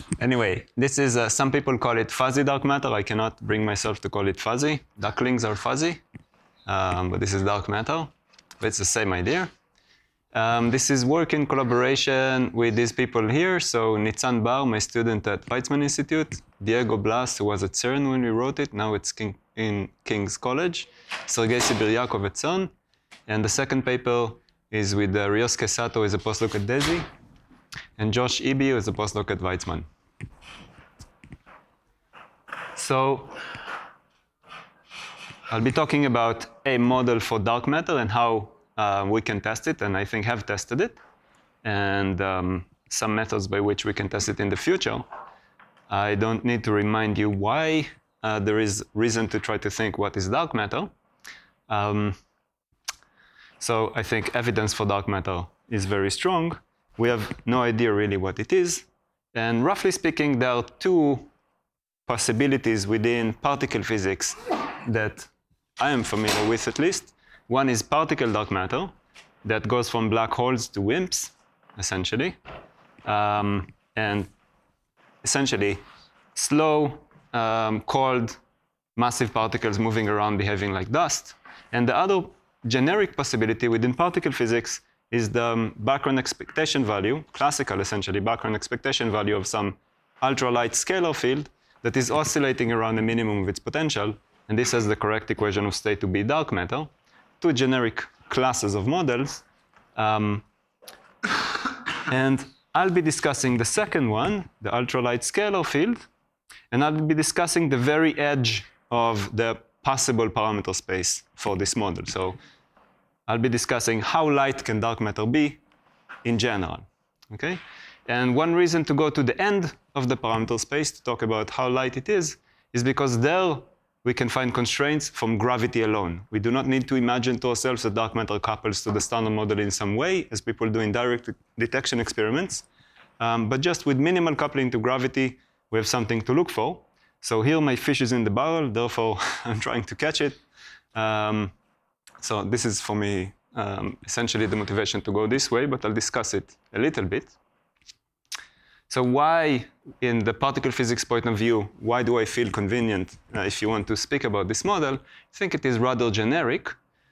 Anyway, this is, some people call it fuzzy dark matter. I cannot bring myself to call it fuzzy. Ducklings are fuzzy, but this is dark matter. But it's the same idea. This is work in collaboration with these people here. So Nitzan Bar, my student at Weizmann Institute, Diego Blas, who was at CERN when we wrote it, now it's in King's College, Sergei Sibiryakov at CERN, and the second paper is with Ryosuke Sato, who is a postdoc at DESY, and Josh Eby, who is a postdoc at Weizmann. So I'll be talking about a model for dark matter and how we can test it, and I think have tested it, and some methods by which we can test it in the future. I don't need to remind you why there is reason to try to think what is dark matter. So I think evidence for dark matter is very strong. We have no idea really what it is. And roughly speaking, there are two possibilities within particle physics that I am familiar with at least. One is particle dark matter that goes from black holes to WIMPs, essentially. And essentially slow, cold, massive particles moving around behaving like dust. And the other generic possibility within particle physics is the background expectation value, classical essentially background expectation value of some ultralight scalar field that is oscillating around the minimum of its potential. And this has the correct equation of state to be dark matter. Two generic classes of models. And I'll be discussing the second one, the ultralight scalar field, and I'll be discussing the very edge of the possible parameter space for this model. So I'll be discussing how light can dark matter be in general, okay? And one reason to go to the end of the parameter space to talk about how light it is because there we can find constraints from gravity alone. We do not need to imagine to ourselves that dark matter couples to the standard model in some way, as people do in direct detection experiments. But just with minimal coupling to gravity, we have something to look for. So here my fish is in the barrel, therefore I'm trying to catch it. So this is for me essentially the motivation to go this way, but I'll discuss it a little bit. So why, in the particle physics point of view, why do I feel convenient if you want to speak about this model? I think it is rather generic.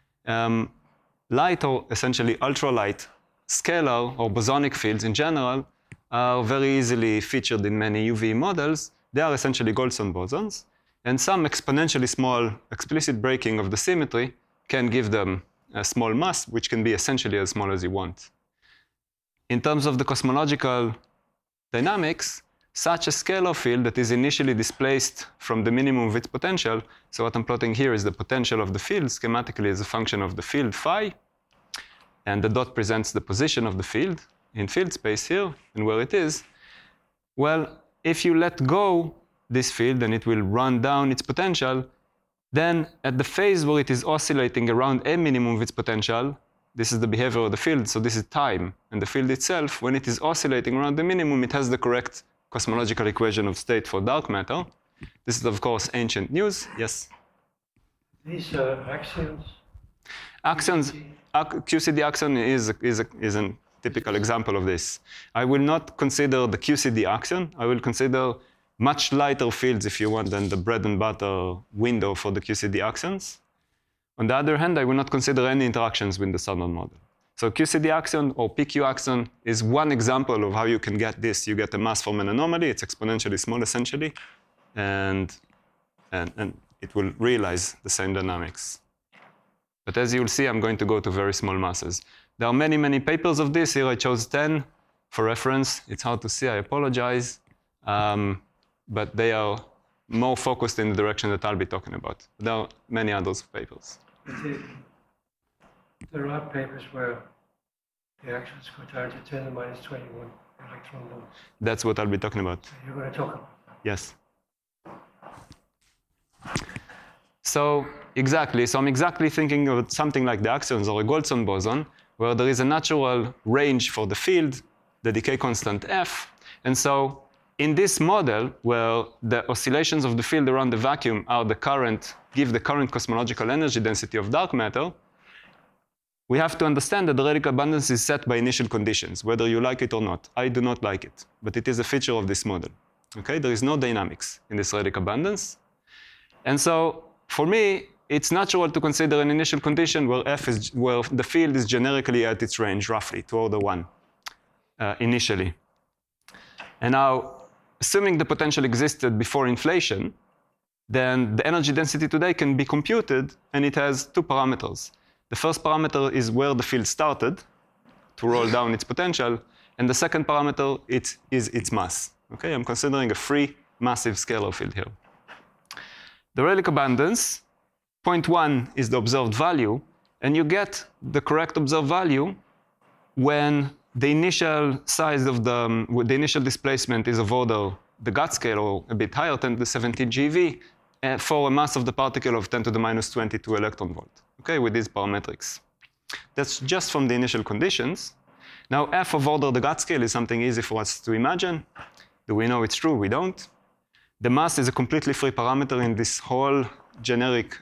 Light, or essentially ultralight, scalar or bosonic fields in general are very easily featured in many UV models. They are essentially Goldstone bosons. And some exponentially small explicit breaking of the symmetry can give them a small mass, which can be essentially as small as you want. In terms of the cosmological dynamics, such a scalar field that is initially displaced from the minimum of its potential, so what I'm plotting here is the potential of the field, schematically as a function of the field phi, and the dot presents the position of the field in field space here, and where it is. Well, if you let go this field and it will run down its potential, then at the phase where it is oscillating around a minimum of its potential, this is the behavior of the field, so this is time. And the field itself, when it is oscillating around the minimum, it has the correct cosmological equation of state for dark matter. This is, of course, ancient news. Yes? These axions? Axions, QCD axion is a typical example of this. I will not consider the QCD axion. I will consider much lighter fields, if you want, than the bread and butter window for the QCD axions. On the other hand, I will not consider any interactions with the standard model. So QCD axion or PQ axion is one example of how you can get this. You get a mass from an anomaly. It's exponentially small, essentially, and it will realize the same dynamics. But as you'll see, I'm going to go to very small masses. There are many, many papers of this. Here I chose 10 for reference. It's hard to see, I apologize. But they are more focused in the direction that I'll be talking about. There are many others papers. There are papers where the actions go down to 10 to the minus 21 electron volts. That's what I'll be talking about. You're going to talk about that. Yes. So exactly. So I'm exactly thinking of something like the axions or a Goldstone boson, where there is a natural range for the field, the decay constant f. And so in this model, where the oscillations of the field around the vacuum are the current, give the current cosmological energy density of dark matter, we have to understand that the radical abundance is set by initial conditions, whether you like it or not. I do not like it, but it is a feature of this model. Okay, there is no dynamics in this radical abundance. And so, for me, it's natural to consider an initial condition where where the field is generically at its range, roughly, to order 1, initially. And now, assuming the potential existed before inflation, then the energy density today can be computed, and it has 2 parameters. The first parameter is where the field started to roll down its potential, and the second parameter is its mass. Okay, I'm considering a free massive scalar field here. The Rayleigh abundance, 0.1 is the observed value, and you get the correct observed value when the initial size of the initial displacement is of order the GAT scale, or a bit higher, 10 to the 17 GeV, for a mass of the particle of 10 to the minus 22 electron volt. Okay, with these parametrics. That's just from the initial conditions. Now, f of order the GAT scale is something easy for us to imagine. Do we know it's true? We don't. The mass is a completely free parameter in this whole generic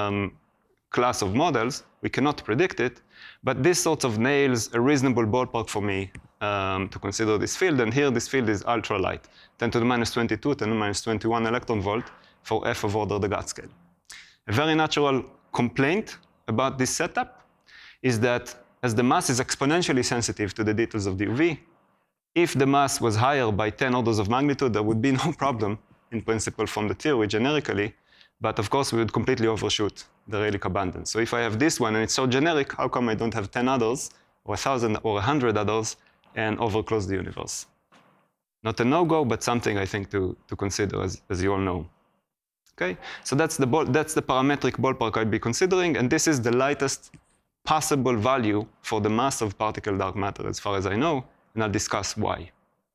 class of models. We cannot predict it, but this sort of nails a reasonable ballpark for me to consider this field. And here, this field is ultralight, 10 to the minus 22, 10 to the minus 21 electron volt for f of order the GAT scale. A very natural complaint about this setup is that as the mass is exponentially sensitive to the details of the UV, if the mass was higher by 10 orders of magnitude, there would be no problem in principle from the theory generically, but of course we would completely overshoot the Rayleigh abundance. So if I have this one and it's so generic, how come I don't have 10 others, or 1,000 or 100 others, and overclose the universe? Not a no-go, but something I think to consider, as you all know. Okay, so that's the parametric ballpark I'd be considering, and this is the lightest possible value for the mass of particle dark matter, as far as I know, and I'll discuss why.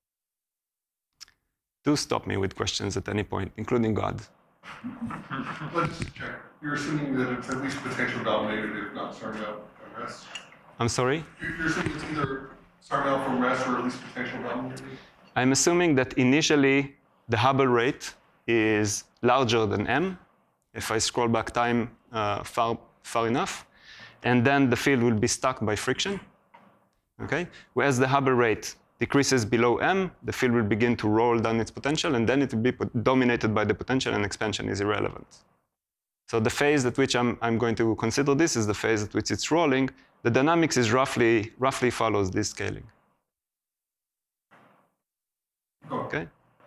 Do stop me with questions at any point, including God. Let's check. You're assuming that it's at least potential dominated, if not starting out from rest? I'm sorry? You're assuming it's either starting out from rest or at least potential dominated? I'm assuming that initially the Hubble rate is larger than m, if I scroll back time far enough, and then the field will be stuck by friction. Okay? Whereas the Hubble rate decreases below m, the field will begin to roll down its potential, and then it will be dominated by the potential, and expansion is irrelevant. So the phase at which I'm going to consider this is the phase at which it's rolling. The dynamics is roughly follows this scaling. Okay?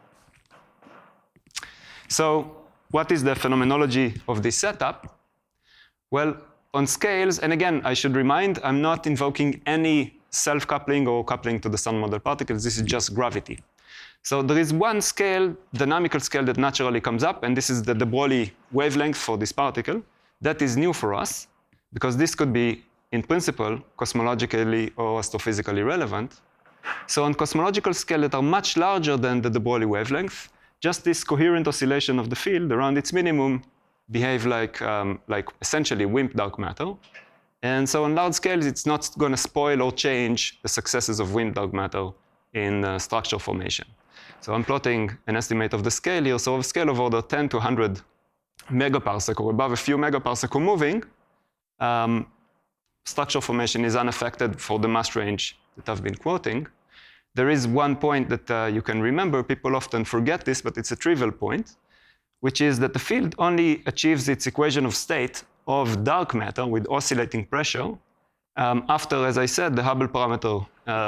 So what is the phenomenology of this setup? Well, on scales, and again, I should remind, I'm not invoking any self-coupling or coupling to the Sun model particles. This is just gravity. So there is one scale, dynamical scale, that naturally comes up, and this is the de Broglie wavelength for this particle. That is new for us, because this could be, in principle, cosmologically or astrophysically relevant. So on cosmological scale that are much larger than the de Broglie wavelength, just this coherent oscillation of the field around its minimum behave like essentially WIMP dark matter. And so on large scales, it's not going to spoil or change the successes of WIMP dark matter in structure formation. So I'm plotting an estimate of the scale here. So a scale of order 10 to 100 megaparsec, or above a few megaparsec or moving, structure formation is unaffected for the mass range that I've been quoting. There is one point that you can remember. People often forget this, but it's a trivial point, which is that the field only achieves its equation of state of dark matter with oscillating pressure after, as I said, the Hubble parameter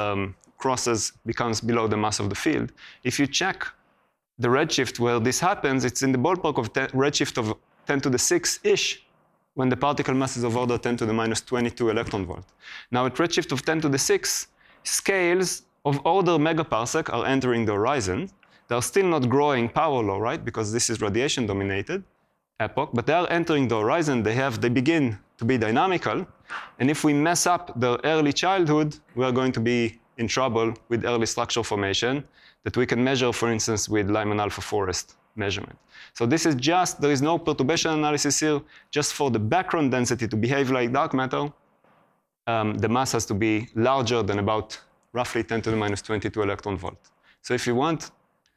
becomes below the mass of the field. If you check the redshift where this happens, it's in the ballpark of redshift of 10 to the 6-ish, when the particle mass is of order 10 to the minus 22 electron volt. Now, at redshift of 10 to the 6, scales of order megaparsec are entering the horizon. They're still not growing power law, right? Because this is radiation-dominated epoch, but they are entering the horizon. They begin to be dynamical. And if we mess up their early childhood, we are going to be in trouble with early structure formation that we can measure, for instance, with Lyman alpha forest measurement. So this is just, there is no perturbation analysis here. Just for the background density to behave like dark matter, the mass has to be larger than about roughly 10 to the minus 22 electron volt. So if you want,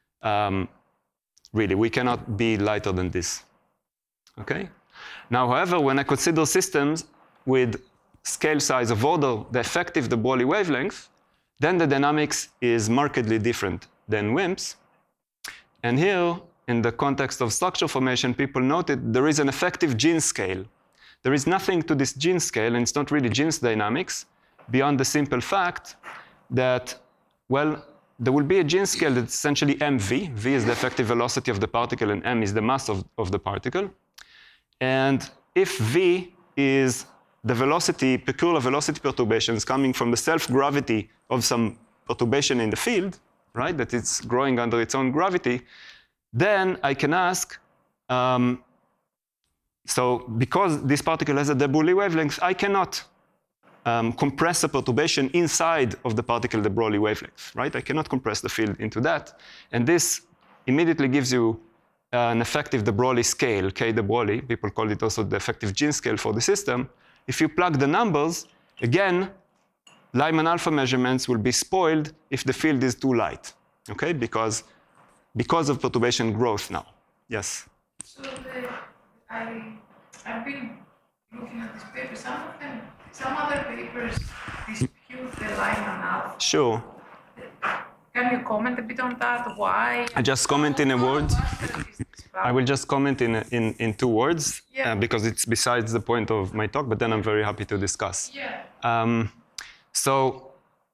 really, we cannot be lighter than this. Okay? Now, however, when I consider systems with scale size of order the effective de Broglie wavelength, then the dynamics is markedly different than WIMPs. And here, in the context of structure formation, people noted there is an effective gene scale. There is nothing to this gene scale, and it's not really Jeans dynamics, beyond the simple fact that, well, there will be a gene scale that's essentially mv. V is the effective velocity of the particle, and m is the mass of the particle. And if v is the velocity, peculiar velocity perturbations coming from the self-gravity of some perturbation in the field, right, that it's growing under its own gravity, then I can ask, so because this particle has a de Broglie wavelength, I cannot compress a perturbation inside of the particle de Broglie wavelength, right? I cannot compress the field into that. And this immediately gives you an effective de Broglie scale, K de Broglie. People call it also the effective gene scale for the system. If you plug the numbers, again, Lyman alpha measurements will be spoiled if the field is too light, okay? Because of perturbation growth now. Yes? So I've been looking at this paper. Some other papers dispute the Lyman alpha. Sure. Can you comment a bit on that? Why? I just comment in a word. I will just comment in 2 words, Yeah. because it's besides the point of my talk, but then I'm very happy to discuss. Yeah. So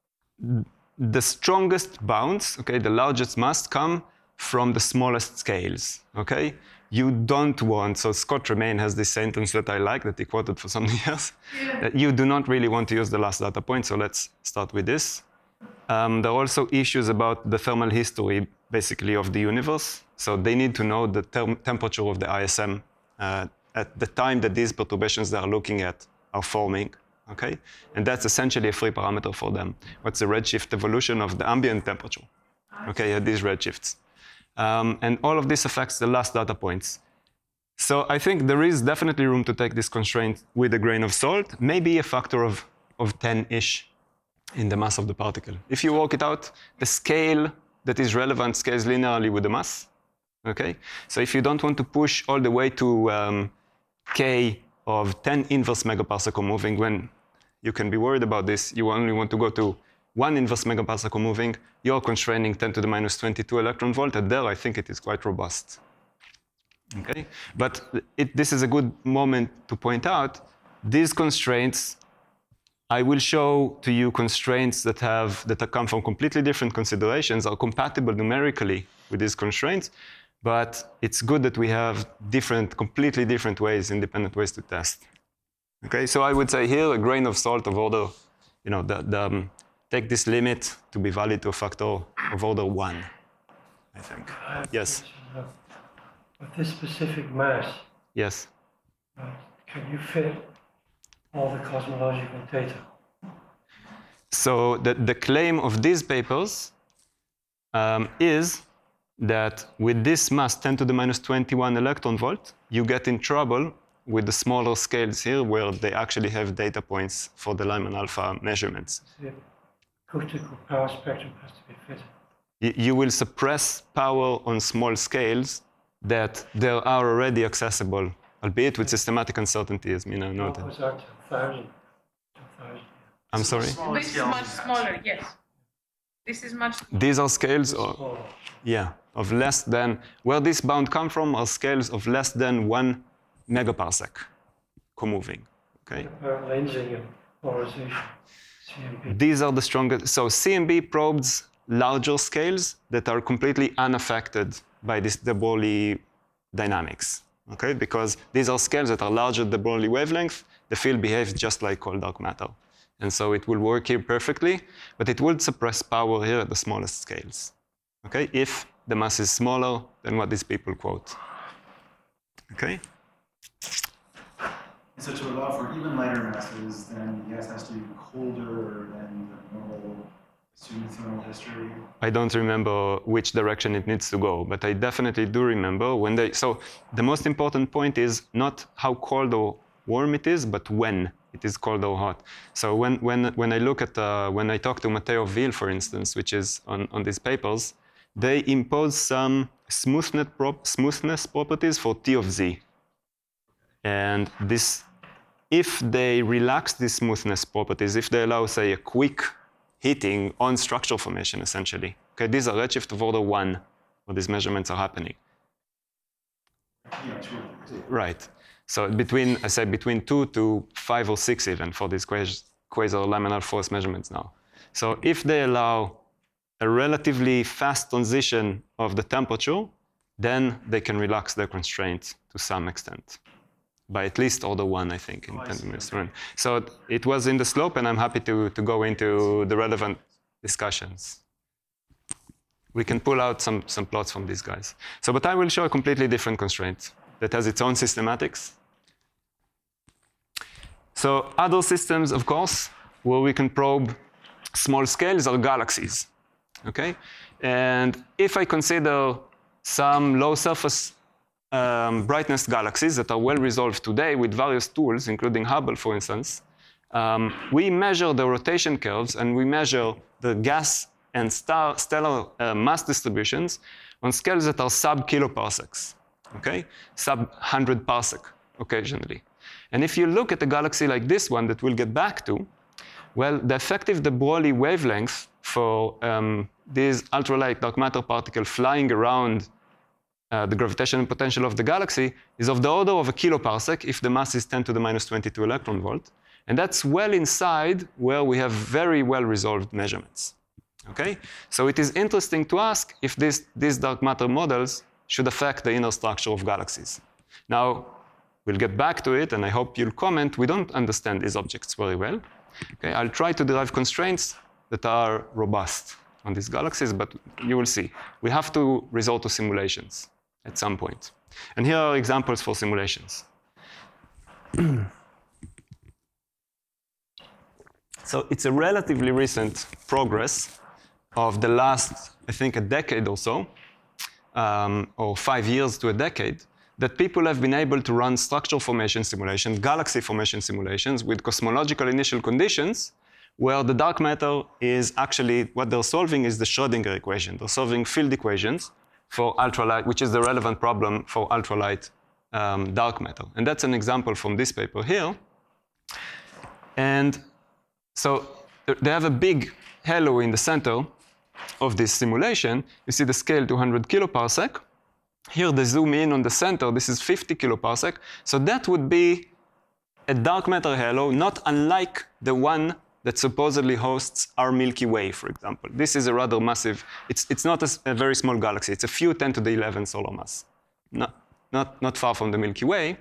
the strongest bounds, okay, the largest must come from the smallest scales, okay? You don't want, so Scott Tremaine has this sentence that I like, that he quoted for some years, Yeah. that you do not really want to use the last data point, so let's start with this. There are also issues about the thermal history, basically, of the universe. So they need to know the temperature of the ISM at the time that these perturbations they are looking at are forming, okay? And that's essentially a free parameter for them. What's the redshift evolution of the ambient temperature, okay, at these redshifts? And all of this affects the last data points. So I think there is definitely room to take this constraint with a grain of salt, maybe a factor of 10-ish in the mass of the particle. If you work it out, the scale that is relevant scales linearly with the mass, okay? So if you don't want to push all the way to K of 10 inverse megaparsec moving, when you can be worried about this, you only want to go to 1 inverse megaparsec moving, you're constraining 10 to the minus 22 electron volt, and there I think it is quite robust. Okay? But this is a good moment to point out, these constraints, I will show to you constraints that come from completely different considerations, are compatible numerically with these constraints, but it's good that we have completely different ways, independent ways to test. Okay, so I would say here a grain of salt of order, take this limit to be valid to a factor of order 1, I think. Yes. With this specific mass, Yes. can you fit all the cosmological data? So the claim of these papers is that with this mass 10 to the minus 21 electron volt, you get in trouble with the smaller scales here where they actually have data points for the Lyman alpha measurements. The acoustical power spectrum has to be fitted. You will suppress power on small scales that there are already accessible, albeit with systematic uncertainty, as Mina What noted. was that, 2,000? I'm sorry? This is much smaller, yes. This is much smaller. These are scales, Oh, of less than, where this bound come from are scales of less than 1 megaparsec co-moving, okay? lensing and polarization, CMP. These are the strongest, so CMB probes larger scales that are completely unaffected by this de Broglie dynamics, okay? Because these are scales that are larger than the Broglie wavelength, the field behaves just like cold dark matter. And so it will work here perfectly, but it will suppress power here at the smallest scales, okay? If the mass is smaller than what these people quote, okay? So to allow for even lighter masses, then the gas has to be colder than the normal assumed thermal history. I don't remember which direction it needs to go, but I definitely do remember when so the most important point is not how cold or warm it is, but when it is cold or hot. So when I look at, when I talk to Matteo Vil, for instance, which is on these papers, they impose some smoothness properties for T of Z. And this if they relax these smoothness properties, if they allow, say, a quick heating on structure formation, essentially. Okay, these are redshift of order 1, where these measurements are happening. Yeah, 2 or 3. Right. So between, I say, between 2 to 5 or 6 even for these quasi-laminar force measurements now. So if they allow a relatively fast transition of the temperature, then they can relax their constraint to some extent, by at least order 1, I think, in 10 minutes run. So it was in the slope, and I'm happy to go into the relevant discussions. We can pull out some plots from these guys. So, but I will show a completely different constraint that has its own systematics. So other systems, of course, where we can probe small scales are galaxies, okay? And if I consider some low surface brightness galaxies that are well resolved today with various tools, including Hubble, for instance, we measure the rotation curves and we measure the gas and stellar mass distributions on scales that are sub-kiloparsecs, okay? Sub-100 parsec occasionally. And if you look at a galaxy like this one that we'll get back to, well, the effective de Broglie wavelength for these ultralight dark matter particle flying around the gravitational potential of the galaxy is of the order of a kiloparsec if the mass is 10 to the minus 22 electron volt. And that's well inside where we have very well resolved measurements. Okay? So it is interesting to ask if these dark matter models should affect the inner structure of galaxies. Now, we'll get back to it, and I hope you'll comment. We don't understand these objects very well. Okay? I'll try to derive constraints that are robust on these galaxies, but you will see. We have to resort to simulations at some point. And here are examples for simulations. So it's a relatively recent progress of the last, I think, a decade or so, or 5 years to a decade, that people have been able to run structure formation simulations, galaxy formation simulations with cosmological initial conditions, where the dark matter is actually, what they're solving is the Schrödinger equation. They're solving field equations for ultralight, which is the relevant problem for ultralight dark matter. And that's an example from this paper here. And so they have a big halo in the center of this simulation. You see the scale 200 kiloparsec. Here they zoom in on the center. This is 50 kiloparsec. So that would be a dark matter halo, not unlike the one that supposedly hosts our Milky Way, for example. This is a rather massive, it's not a very small galaxy. It's a few 10 to the 11 solar mass, not far from the Milky Way.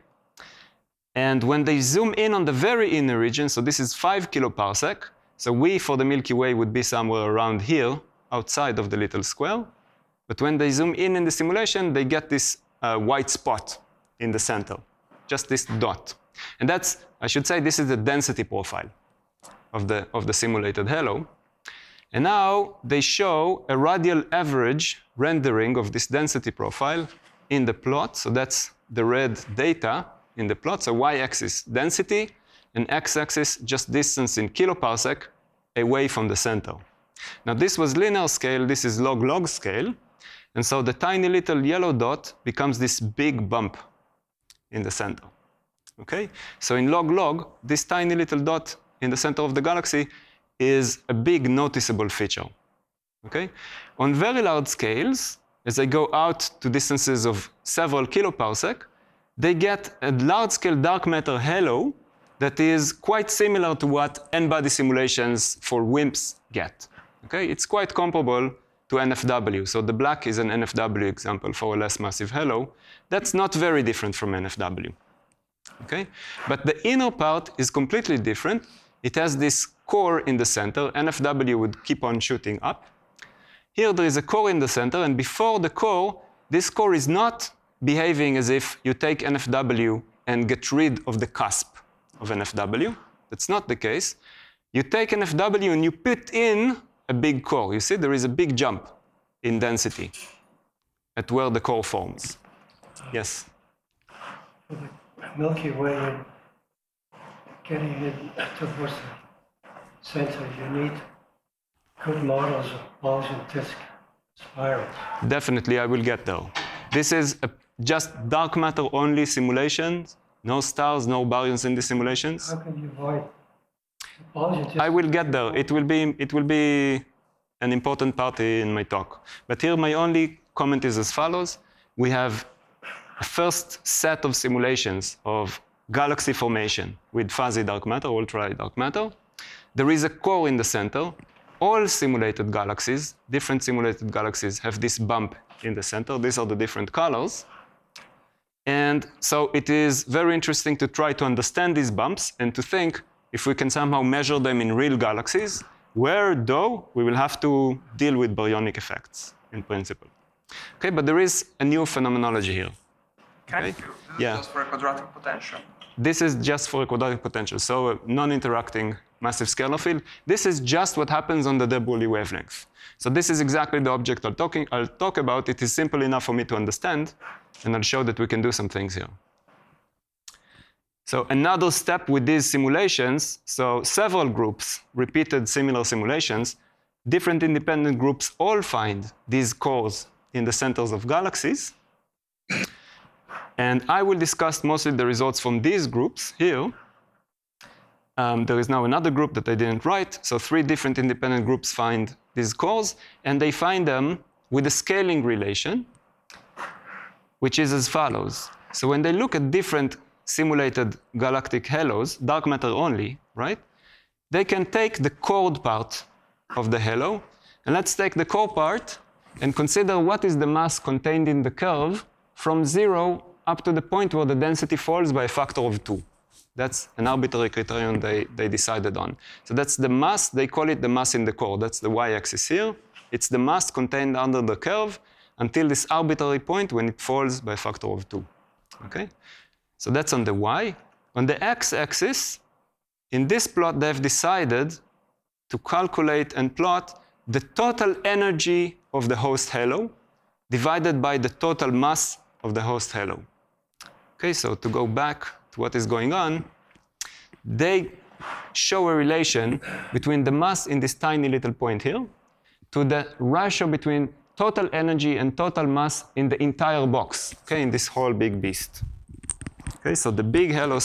And when they zoom in on the very inner region, so this is 5 kiloparsec, so we, for the Milky Way, would be somewhere around here, outside of the little square. But when they zoom in the simulation, they get this white spot in the center, just this dot. And that's, I should say, this is the density profile of the simulated halo. And now they show a radial average rendering of this density profile in the plot. So that's the red data in the plot. So y-axis density, and x-axis just distance in kiloparsec away from the center. Now this was linear scale, this is log-log scale. And so the tiny little yellow dot becomes this big bump in the center. Okay? So in log-log, this tiny little dot in the center of the galaxy is a big noticeable feature. Okay? On very large scales, as they go out to distances of several kiloparsec, they get a large-scale dark matter halo that is quite similar to what n-body simulations for WIMPs get. Okay? It's quite comparable to NFW. So the black is an NFW example for a less massive halo. That's not very different from NFW. Okay? But the inner part is completely different. It has this core in the center. NFW would keep on shooting up. Here there is a core in the center, and before the core, this core is not behaving as if you take NFW and get rid of the cusp of NFW. That's not the case. You take NFW and you put in a big core. You see, there is a big jump in density at where the core forms. Yes? For the Milky Way, and getting it towards the center, you need good models of Gaussian disk spirals. Definitely, I will get there. This is just dark matter only simulations No stars, no baryons in the simulations. How can you avoid the Paulson? I will get there. It will be an important part in my talk. But here my only comment is as follows. We have a first set of simulations of galaxy formation with fuzzy dark matter, ultralight dark matter. There is a core in the center. All simulated galaxies, different simulated galaxies, have this bump in the center. These are the different colors. And so it is very interesting to try to understand these bumps and to think if we can somehow measure them in real galaxies, where, though, we will have to deal with baryonic effects in principle. Okay, but there is a new phenomenology here. Can I Okay. this Yeah. is just for a quadratic potential. This is just for a quadratic potential, so a non-interacting massive scalar field. This is just what happens on the de Broglie wavelength. So this is exactly the object I'll talk about. It is simple enough for me to understand, and I'll show that we can do some things here. So another step with these simulations, so several groups repeated similar simulations, different independent groups all find these cores in the centers of galaxies. And I will discuss mostly the results from these groups here. There is now another group that I didn't write. So 3 different independent groups find these cores, and they find them with a scaling relation, which is as follows. So when they look at different simulated galactic halos, dark matter only, right? They can take the chord part of the halo, and let's take the core part and consider what is the mass contained in the curve from 0 up to the point where the density falls by a factor of 2. That's an arbitrary criterion they decided on. So that's the mass, they call it the mass in the core. That's the y-axis here. It's the mass contained under the curve until this arbitrary point when it falls by a factor of 2. Okay? So that's on the y. On the x-axis, in this plot, they've decided to calculate and plot the total energy of the host halo divided by the total mass of the host halo. Okay, so to go back to what is going on, they show a relation between the mass in this tiny little point here to the ratio between total energy and total mass in the entire box, okay, in this whole big beast. Okay, so the big halo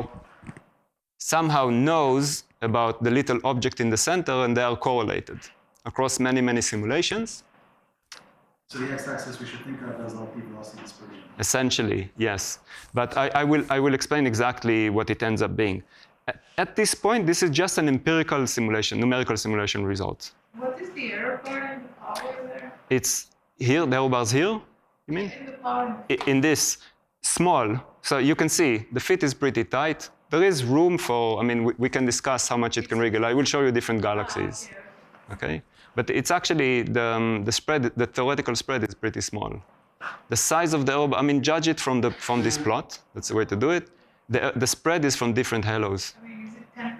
somehow knows about the little object in the center, and they are correlated across many, many simulations. So the x-axis we should think of as like the velocity dispersion. Essentially, yes. But I will explain exactly what it ends up being. At this point, this is just an empirical simulation, numerical simulation result. What is the error bar in the power there? It's here, the error bars here, you mean? In the power. In this, small. So you can see the fit is pretty tight. There is room for, I mean, we can discuss how much it can wriggle. I will show you different galaxies. Okay? But it's actually, the spread, the theoretical spread is pretty small. The size of the error, I mean, judge it from this plot. That's the way to do it. The spread is from different halos. I mean, is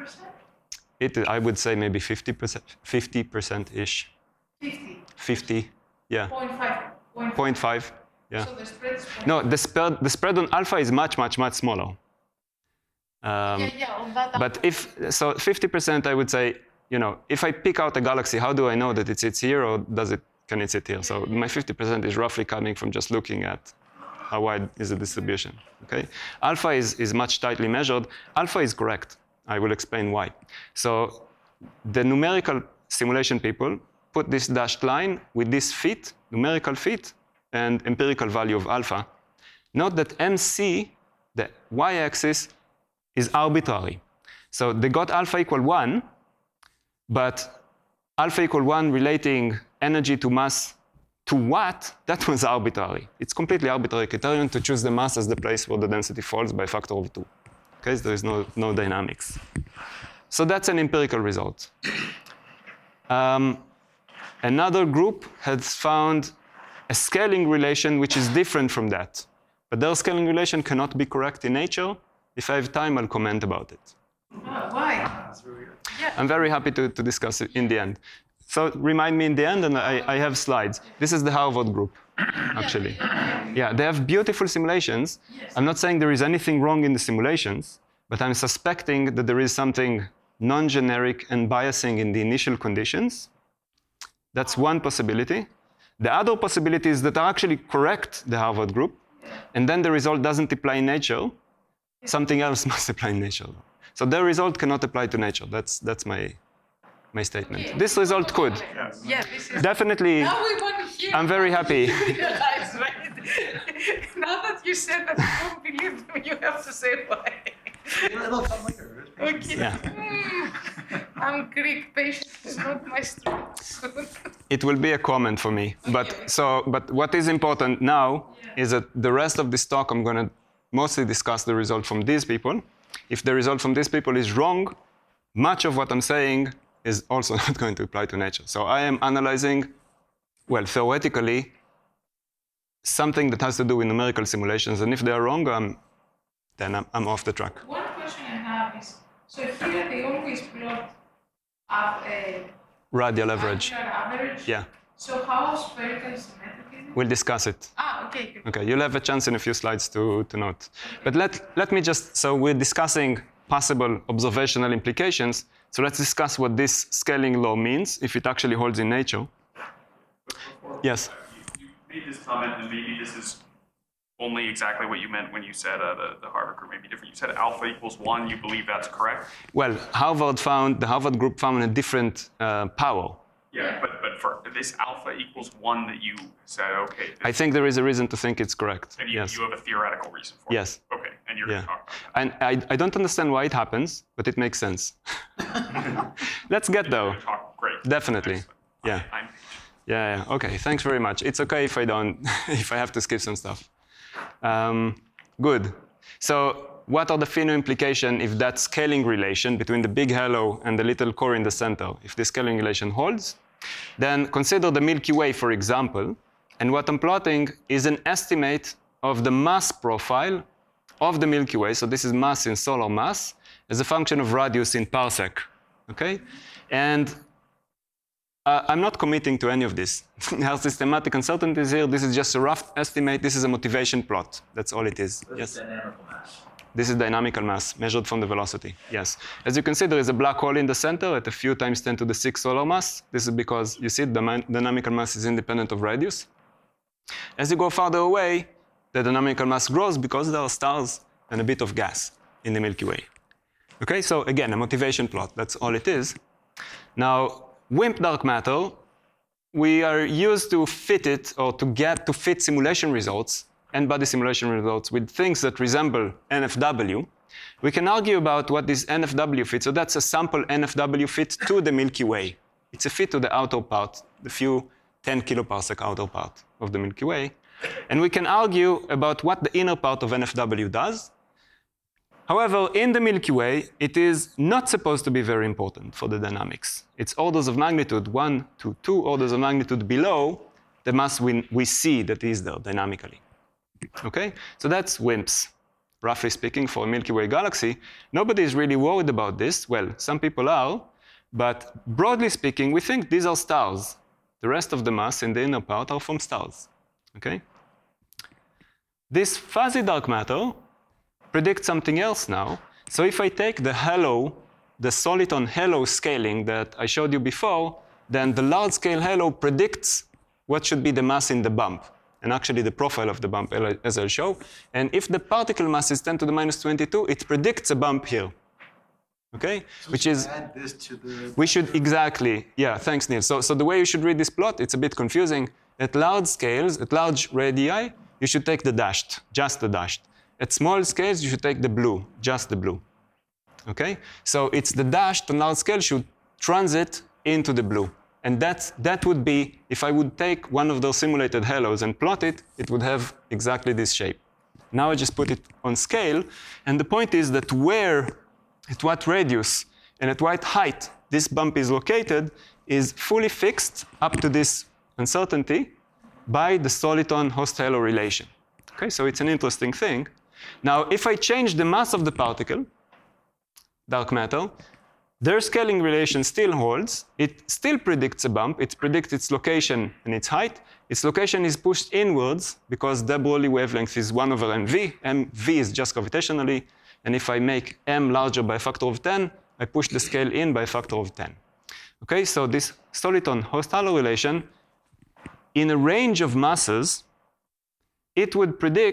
it 10%? I would say maybe 50%-ish. 50? 50, yeah. 0.5. 0.5, yeah. So the spread is 0.5. No, the spread on alpha is much, much, much smaller. On that. But so 50%, I would say, you know, if I pick out a galaxy, how do I know that it sits here or can it sit here? So my 50% is roughly coming from just looking at how wide is the distribution, okay? Alpha is much tightly measured. Alpha is correct. I will explain why. So the numerical simulation people put this dashed line with this fit, numerical fit, and empirical value of alpha. Note that MC, the y-axis, is arbitrary. So they got alpha equal 1, but alpha equal 1 relating energy to mass to what, that was arbitrary. It's completely arbitrary criterion to choose the mass as the place where the density falls by a factor of 2. Okay, so there is no dynamics. So that's an empirical result. Another group has found a scaling relation which is different from that. But their scaling relation cannot be correct in nature. If I have time, I'll comment about it. Why? That's really weird. I'm very happy to discuss it in the end. So remind me in the end, and I have slides. This is the Harvard group, actually. Yeah, they have beautiful simulations. Yes. I'm not saying there is anything wrong in the simulations, but I'm suspecting that there is something non-generic and biasing in the initial conditions. That's one possibility. The other possibility is that are actually correct, the Harvard group, and then the result doesn't apply in nature, Something else must apply in nature. So their result cannot apply to nature. That's my statement. Okay. This result could. Yeah, this is. Definitely, Now we want to hear. I'm very happy. Realize, right? Now that you said that you don't believe them, you have to say why. It'll come later. Okay. Yeah. I'm Greek. Patience is not my strength. It will be a comment for me. But what is important now is that the rest of this talk I'm going to mostly discuss the result from these people. If the result from these people is wrong, much of what I'm saying is also not going to apply to nature. So I am analyzing, well, theoretically, something that has to do with numerical simulations. And if they are wrong, then I'm off the track. One question I have is, so here they always plot a Radial average. angular average. Yeah, So how spherical symmetric is it? we'll discuss it. Okay. Good. Okay, you'll have a chance in a few slides to note. But let me just, so we're discussing possible observational implications. So let's discuss what this scaling law means, if it actually holds in nature. Yes. You made this comment, and maybe this is only exactly what you meant when you said the Harvard group may be different. You said alpha equals 1. You believe that's correct? Well, the Harvard group found a different power. Yeah, but for this alpha equals 1 that you said, okay. I think there is a reason to think it's correct. And you, Yes. you have a theoretical reason for it? Yes. Okay, and you're Yeah. going to talk about And I don't understand why it happens, but it makes sense. Let's get that. though. You're gonna talk, great. Definitely. Excellent. Yeah. I'm Yeah. Okay. Thanks very much. It's okay if I don't, if I have to skip some stuff. Good. So what are the Fino implications if that scaling relation between the big halo and the little core in the center, if this scaling relation holds? Then consider the Milky Way, for example. And what I'm plotting is an estimate of the mass profile of the Milky Way. So this is mass in solar mass as a function of radius in parsec. Okay? And I'm not committing to any of this. There are systematic uncertainties here. This is just a rough estimate. This is a motivation plot. That's all it is. Yes? Dynamical mass. This is dynamical mass measured from the velocity. Yes. As you can see, there is a black hole in the center at a few times 10 to the 6 solar mass. This is because, you see, the dynamical mass is independent of radius. As you go farther away, the dynamical mass grows because there are stars and a bit of gas in the Milky Way. Okay, so again, a motivation plot. That's all it is. Now, WIMP dark matter, we are used to fit it or to fit simulation results and body simulation results with things that resemble NFW. We can argue about what this NFW fit. So that's a sample NFW fit to the Milky Way. It's a fit to the outer part, the few 10 kiloparsec outer part of the Milky Way. And we can argue about what the inner part of NFW does. However, in the Milky Way, it is not supposed to be very important for the dynamics. It's orders of magnitude 1 to 2 orders of magnitude below the mass we see that is there dynamically. Okay? So that's WIMPs, roughly speaking, for a Milky Way galaxy. Nobody is really worried about this. Well, some people are, but broadly speaking, we think these are stars. The rest of the mass in the inner part are from stars. Okay? This fuzzy dark matter predicts something else now. So if I take the halo, the soliton halo scaling that I showed you before, then the large scale halo predicts what should be the mass in the bump, and actually the profile of the bump, as I'll show. And if the particle mass is 10 to the minus 22, it predicts a bump here. Okay? So Which we is, should add this to the. we should exactly, yeah, thanks Neil. So the way you should read this plot, it's a bit confusing. At large scales, at large radii, you should take the dashed, just the dashed. At small scales, you should take the blue, just the blue. Okay? So it's the dashed on large scale should transit into the blue. And that would be, if I would take one of those simulated halos and plot it, it would have exactly this shape. Now I just put it on scale, and the point is that where, at what radius, and at what height this bump is located is fully fixed up to this uncertainty by the soliton-host-halo relation. Okay, so it's an interesting thing. Now, if I change the mass of the particle, dark matter, their scaling relation still holds. It still predicts a bump. It predicts its location and its height. Its location is pushed inwards because de Broglie wavelength is 1 over mv. mv is just gravitationally. And if I make m larger by a factor of 10, I push the scale in by a factor of 10. Okay, so this soliton-host-halo relation, in a range of masses, it would predict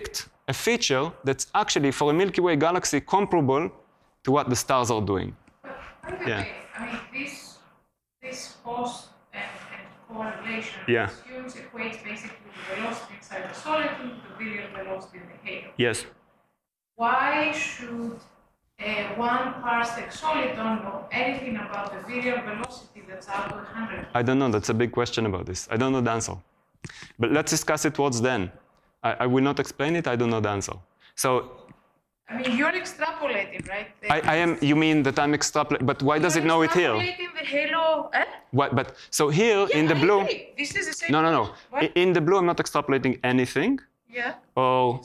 a feature that's actually, for a Milky Way galaxy, comparable to what the stars are doing. By the Yeah. way, I mean, this cost and correlation Yeah. assumes equates basically the velocity inside the soliton to the virial velocity in the halo. Yes. Why should a 1 parsec soliton know anything about the virial velocity that's out of 100? I don't know. That's a big question about this. I don't know the answer. But let's discuss it towards then. I will not explain it. I don't know the answer. So I mean, you're extrapolating, right? I am. You mean that I'm extrapolating? But why does it know it here? Extrapolating the halo. Eh? What? But so here in the I blue. agree. This is the same. No. What? In the blue, I'm not extrapolating anything. Yeah. Or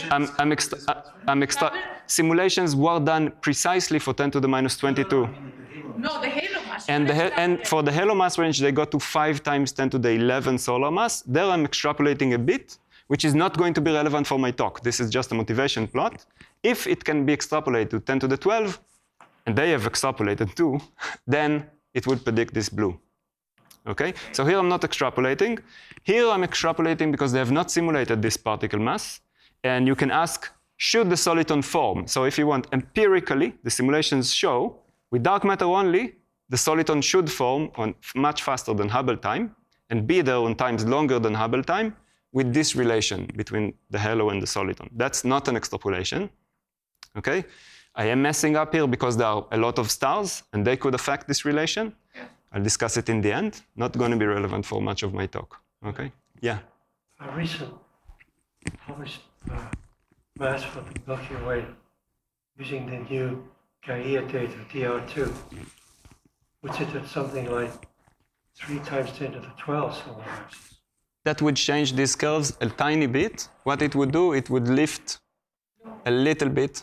simulations were done precisely for 10 to the minus 22. No, the halo mass. And, and for the halo mass range, they got to 5 times 10 to the 11 solar mass. There I'm extrapolating a bit, which is not going to be relevant for my talk. This is just a motivation plot. If it can be extrapolated to 10 to the 12, and they have extrapolated too, then it would predict this blue. Okay? So here I'm not extrapolating. Here I'm extrapolating because they have not simulated this particle mass. And you can ask, should the soliton form? So if you want empirically, the simulations show, with dark matter only, the soliton should form on much faster than Hubble time and be there on times longer than Hubble time with this relation between the halo and the soliton. That's not an extrapolation. Okay? I am messing up here because there are a lot of stars and they could affect this relation. Yeah. I'll discuss it in the end. Not going to be relevant for much of my talk. Okay? Yeah. A recent published mass for the Milky Way using the new Gaia data, DR2, puts it at something like 3 times 10 to the 12 solar masses. That would change these curves a tiny bit. What it would do, it would lift a little bit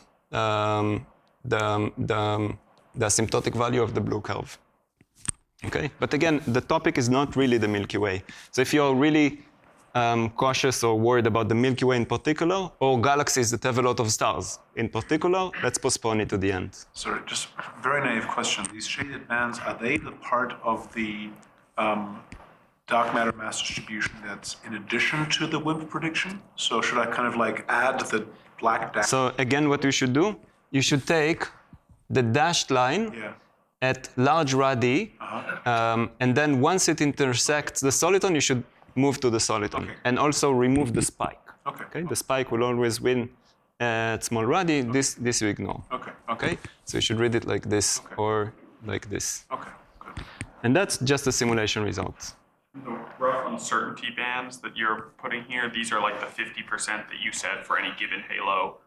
the asymptotic value of the blue curve. Okay? But again, the topic is not really the Milky Way. So if you're really cautious or worried about the Milky Way in particular, or galaxies that have a lot of stars in particular, let's postpone it to the end. Sorry, just a very naive question. These shaded bands, are they the part of the dark matter mass distribution that's in addition to the WIMP prediction? So should I kind of like add the black dash? So again, what you should do, you should take the dashed line Yeah. at large radii, and then once it intersects the soliton, you should move to the soliton. Okay. And also remove the spike. Okay. The spike will always win at small radii. This you ignore. Okay. Okay? So you should read it like this or like this. Okay. Good. And that's just a simulation result. The rough uncertainty bands that you're putting here, these are like the 50% that you said for any given halo.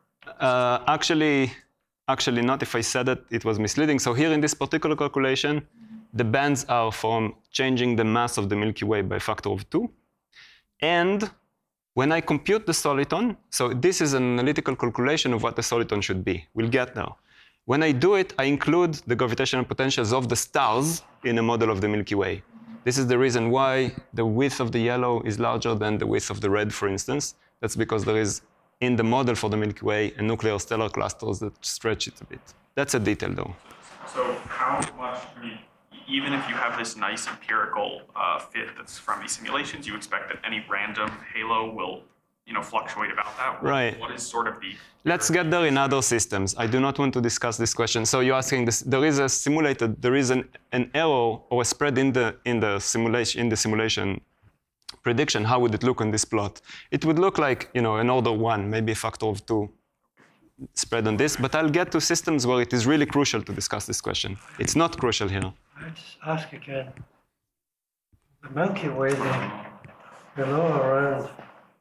Actually not. If I said it, it was misleading. So here in this particular calculation, the bands are from changing the mass of the Milky Way by a factor of 2. And when I compute the soliton, so this is an analytical calculation of what the soliton should be. We'll get there. When I do it, I include the gravitational potentials of the stars in a model of the Milky Way. This is the reason why the width of the yellow is larger than the width of the red, for instance. That's because there is, in the model for the Milky Way, a nuclear stellar clusters that stretch it a bit. That's a detail, though. So how much, I mean, even if you have this nice empirical fit that's from these simulations, you expect that any random halo will, fluctuate about that? Right. What is sort of the... Let's get there in other systems. I do not want to discuss this question. So you're asking this, there is an error or a spread in the simulation prediction. How would it look on this plot? It would look like, an order 1, maybe a factor of 2 spread on this, but I'll get to systems where it is really crucial to discuss this question. It's not crucial here. Let's ask again. The Milky Way, below around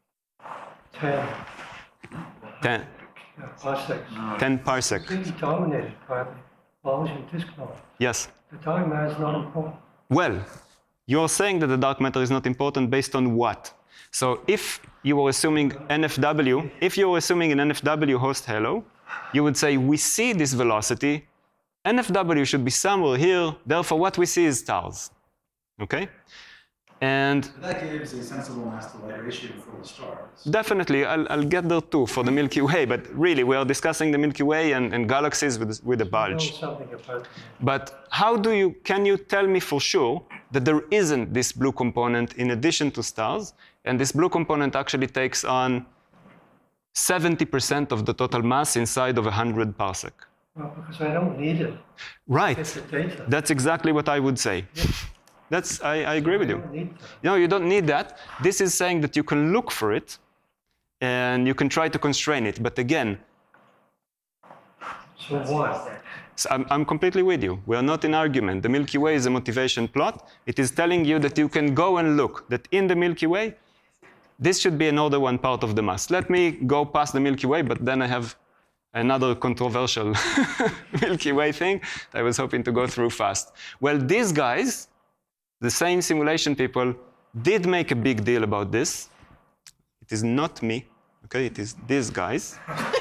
10 parsecs, 10 parsec. completely dominated by the Gaussian disk model. Yes. The dark matter is not important. Well, you're saying that the dark matter is not important based on what? So if you were assuming NFW, if you were assuming an NFW host halo, you would say we see this velocity, NFW should be somewhere here, therefore what we see is stars. Okay? And But that gives a sensible mass to light ratio for the stars. definitely, I'll get there too for the Milky Way, but really we are discussing the Milky Way and galaxies with a Know bulge. something about them. But can you tell me for sure that there isn't this blue component in addition to stars, and this blue component actually takes on 70% of the total mass inside of 100 parsec. Well, because I don't need it. Right. It's the data. That's exactly what I would say. I agree with I you. don't need that. No, you don't need that. This is saying that you can look for it and you can try to constrain it. But again, So what? so I'm completely with you. We are not in argument. The Milky Way is a motivation plot. It is telling you that you can go and look, that in the Milky Way, this should be an order 1 part of the mass. Let me go past the Milky Way, but then I have another controversial Milky Way thing I was hoping to go through fast. Well, these guys, the same simulation people, did make a big deal about this. It is not me, okay? It is these guys.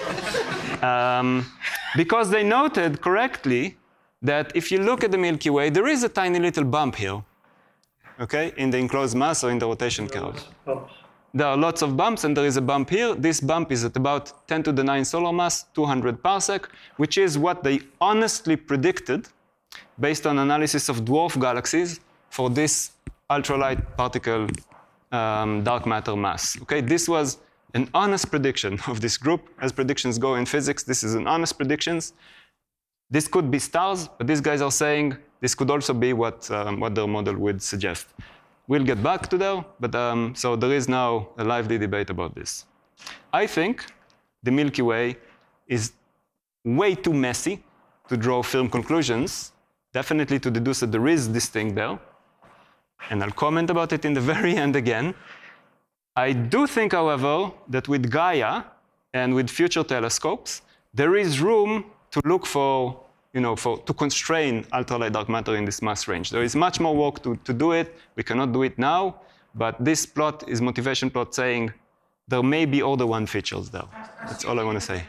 Because they noted correctly that if you look at the Milky Way, there is a tiny little bump here, okay? In the enclosed mass or in the rotation curve. Bumps. There are lots of bumps, and there is a bump here. This bump is at about 10 to the 9 solar mass, 200 parsec, which is what they honestly predicted based on analysis of dwarf galaxies for this ultralight particle dark matter mass. Okay, this was an honest prediction of this group. As predictions go in physics, this is an honest prediction. This could be stars, but these guys are saying this could also be what their model would suggest. We'll get back to there, but so there is now a lively debate about this. I think the Milky Way is way too messy to draw firm conclusions, definitely to deduce that there is this thing there. And I'll comment about it in the very end again. I do think, however, that with Gaia and with future telescopes, there is room to look for, to constrain ultralight dark matter in this mass range. There is much more work to do it. We cannot do it now, but this plot is motivation plot saying there may be order 1 features there. That's all I want to say.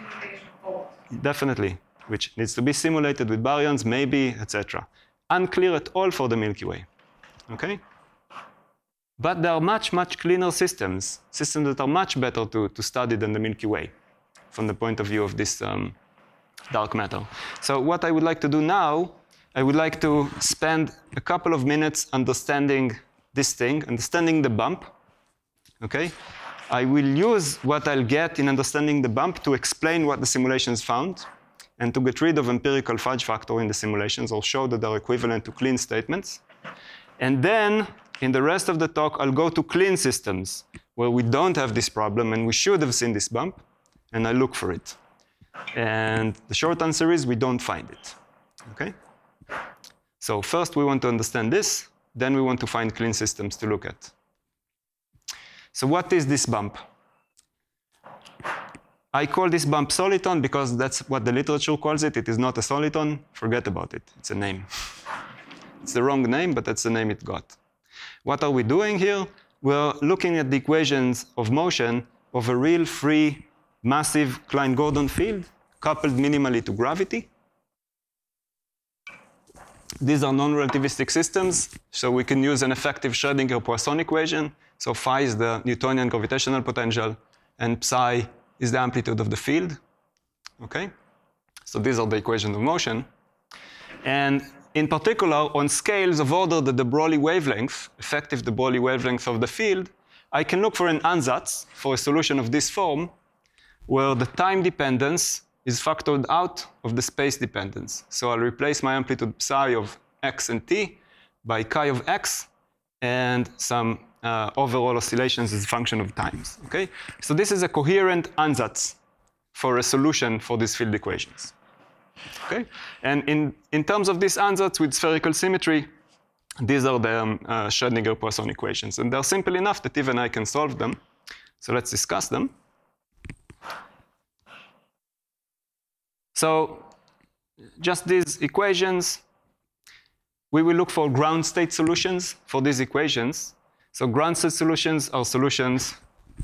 Definitely, which needs to be simulated with baryons, maybe, etc. Unclear at all for the Milky Way. Okay? But there are much, much cleaner systems that are much better to study than the Milky Way from the point of view of this dark matter. So what I would like to do now, I would like to spend a couple of minutes understanding this thing, understanding the bump. Okay? I will use what I'll get in understanding the bump to explain what the simulations found and to get rid of empirical fudge factor in the simulations or show that they're equivalent to clean statements. And then, in the rest of the talk, I'll go to clean systems where we don't have this problem and we should have seen this bump, and I look for it. And the short answer is we don't find it. Okay? So first we want to understand this, then we want to find clean systems to look at. So what is this bump? I call this bump soliton because that's what the literature calls it. It is not a soliton. Forget about it. It's a name. It's the wrong name, but that's the name it got. What are we doing here? We're looking at the equations of motion of a real free, massive Klein-Gordon field coupled minimally to gravity. These are non-relativistic systems, so we can use an effective Schrödinger-Poisson equation. So phi is the Newtonian gravitational potential, and psi is the amplitude of the field. Okay? So these are the equations of motion. And in particular, on scales of order the de Broglie wavelength, effective de Broglie wavelength of the field, I can look for an ansatz for a solution of this form, where the time dependence is factored out of the space dependence. So I'll replace my amplitude psi of x and t by chi of x and some overall oscillations as a function of times. Okay? So this is a coherent ansatz for a solution for these field equations. Okay? And in terms of this ansatz with spherical symmetry, these are the Schrödinger-Poisson equations. And they're simple enough that even I can solve them. So let's discuss them. So just these equations, we will look for ground state solutions for these equations. So ground state solutions are solutions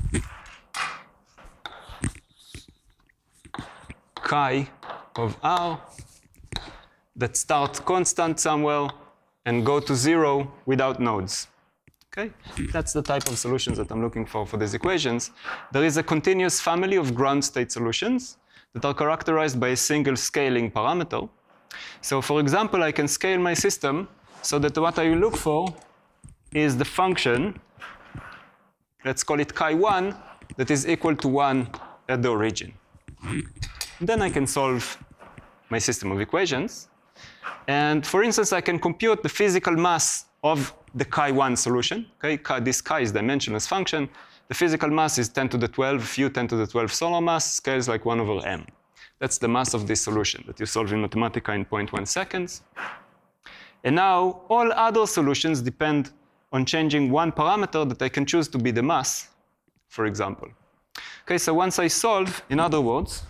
chi of R that start constant somewhere and go to 0 without nodes. Okay? That's the type of solutions that I'm looking for these equations. There is a continuous family of ground state solutions that are characterized by a single scaling parameter. So for example, I can scale my system so that what I look for is the function, let's call it chi1, that is equal to 1 at the origin. Then I can solve my system of equations. And for instance, I can compute the physical mass of the chi1 solution. Okay? This chi is dimensionless function. The physical mass is 10 to the 12, few 10 to the 12 solar mass, scales like 1 over m. That's the mass of this solution that you solve in Mathematica in 0.1 seconds. And now all other solutions depend on changing one parameter that I can choose to be the mass, for example. Okay, so once I solve, in other words,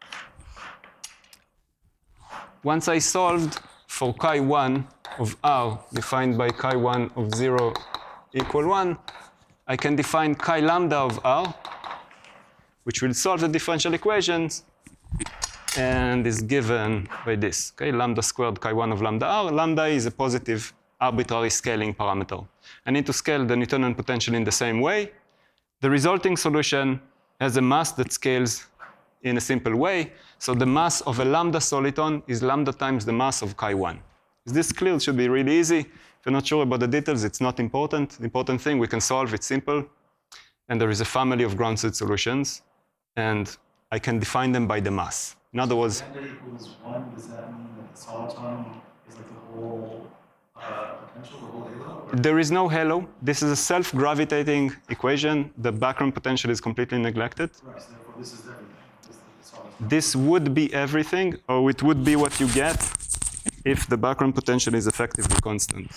once I solved for chi1 of r defined by chi1 of 0 equal 1, I can define chi lambda of r, which will solve the differential equations, and is given by this. Okay, lambda squared chi1 of lambda r. Lambda is a positive arbitrary scaling parameter. I need to scale the Newtonian potential in the same way. The resulting solution has a mass that scales in a simple way. So the mass of a lambda soliton is lambda times the mass of chi1. Is this clear? It should be really easy. If you're not sure about the details, it's not important. The important thing, we can solve, it's simple. And there is a family of ground state solutions. And I can define them by the mass. In other words, Lambda equals 1, does that mean that the soliton is like the whole potential, the whole halo? there is no halo. This is a self-gravitating equation. The background potential is completely neglected. Right, so therefore this is everything. This is the soliton. This would be everything, or it would be what you get if the background potential is effectively constant.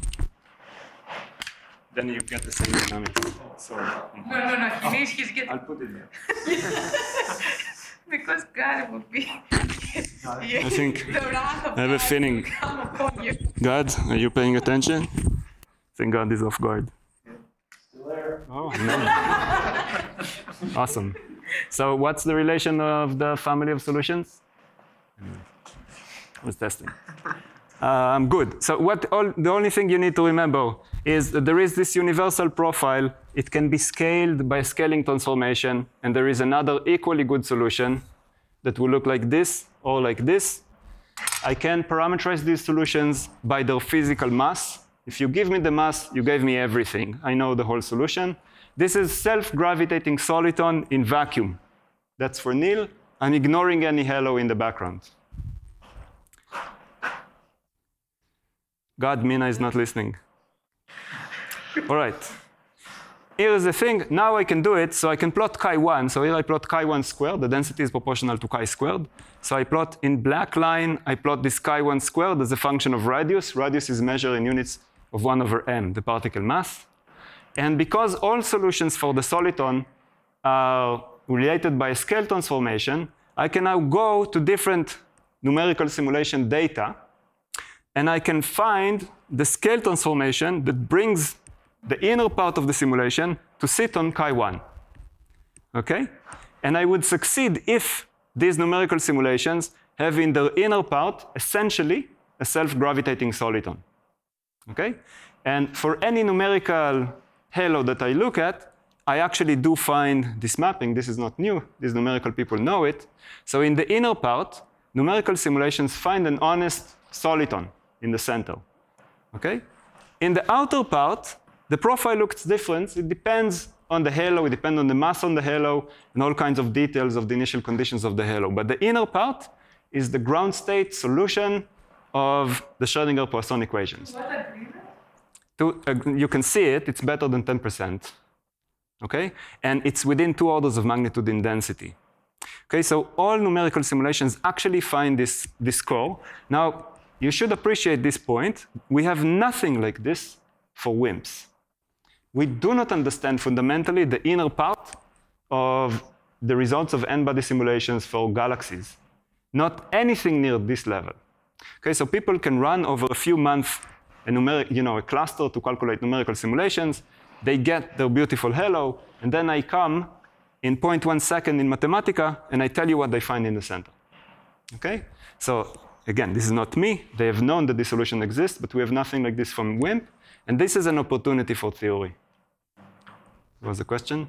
Then you get the same dynamics. Sorry. No, he needs he's getting I'll put it there. because God would be. I think The wrath of I have a God feeling. will come upon you. God, are you paying attention? I think God is off guard. Still there. Oh, no. Awesome. So what's the relation of the family of solutions? I was testing. Good. So the only thing you need to remember is that there is this universal profile. It can be scaled by scaling transformation, and there is another equally good solution that will look like this or like this. I can parameterize these solutions by their physical mass. If you give me the mass, you gave me everything. I know the whole solution. This is self-gravitating soliton in vacuum. That's for nil. I'm ignoring any halo in the background. God, Mina is not listening. All right. Here's the thing. Now I can do it. So I can plot chi1. So here I plot chi1 squared. The density is proportional to chi squared. So I plot in black line, I plot this chi1 squared as a function of radius. Radius is measured in units of 1 over m, the particle mass. And because all solutions for the soliton are related by a scale transformation, I can now go to different numerical simulation data, and I can find the scale transformation that brings the inner part of the simulation to sit on chi1. Okay? And I would succeed if these numerical simulations have in their inner part essentially a self-gravitating soliton. Okay? And for any numerical halo that I look at, I actually do find this mapping. This is not new. These numerical people know it. So in the inner part, numerical simulations find an honest soliton in the center. Okay? In the outer part, the profile looks different. It depends on the halo, it depends on the mass on the halo, and all kinds of details of the initial conditions of the halo. But the inner part is the ground state solution of the Schrödinger-Poisson equations. What agreement? You can see it, it's better than 10%. Okay? And it's within 2 orders of magnitude in density. Okay, so all numerical simulations actually find this score. Now, you should appreciate this point. We have nothing like this for WIMPs. We do not understand fundamentally the inner part of the results of n-body simulations for galaxies. Not anything near this level. Okay, so people can run over a few months a cluster to calculate numerical simulations. They get their beautiful halo, and then I come in 0.1 second in Mathematica, and I tell you what they find in the center. Okay? So again, this is not me. They have known that this solution exists, but we have nothing like this from WIMP, and this is an opportunity for theory. What was the question?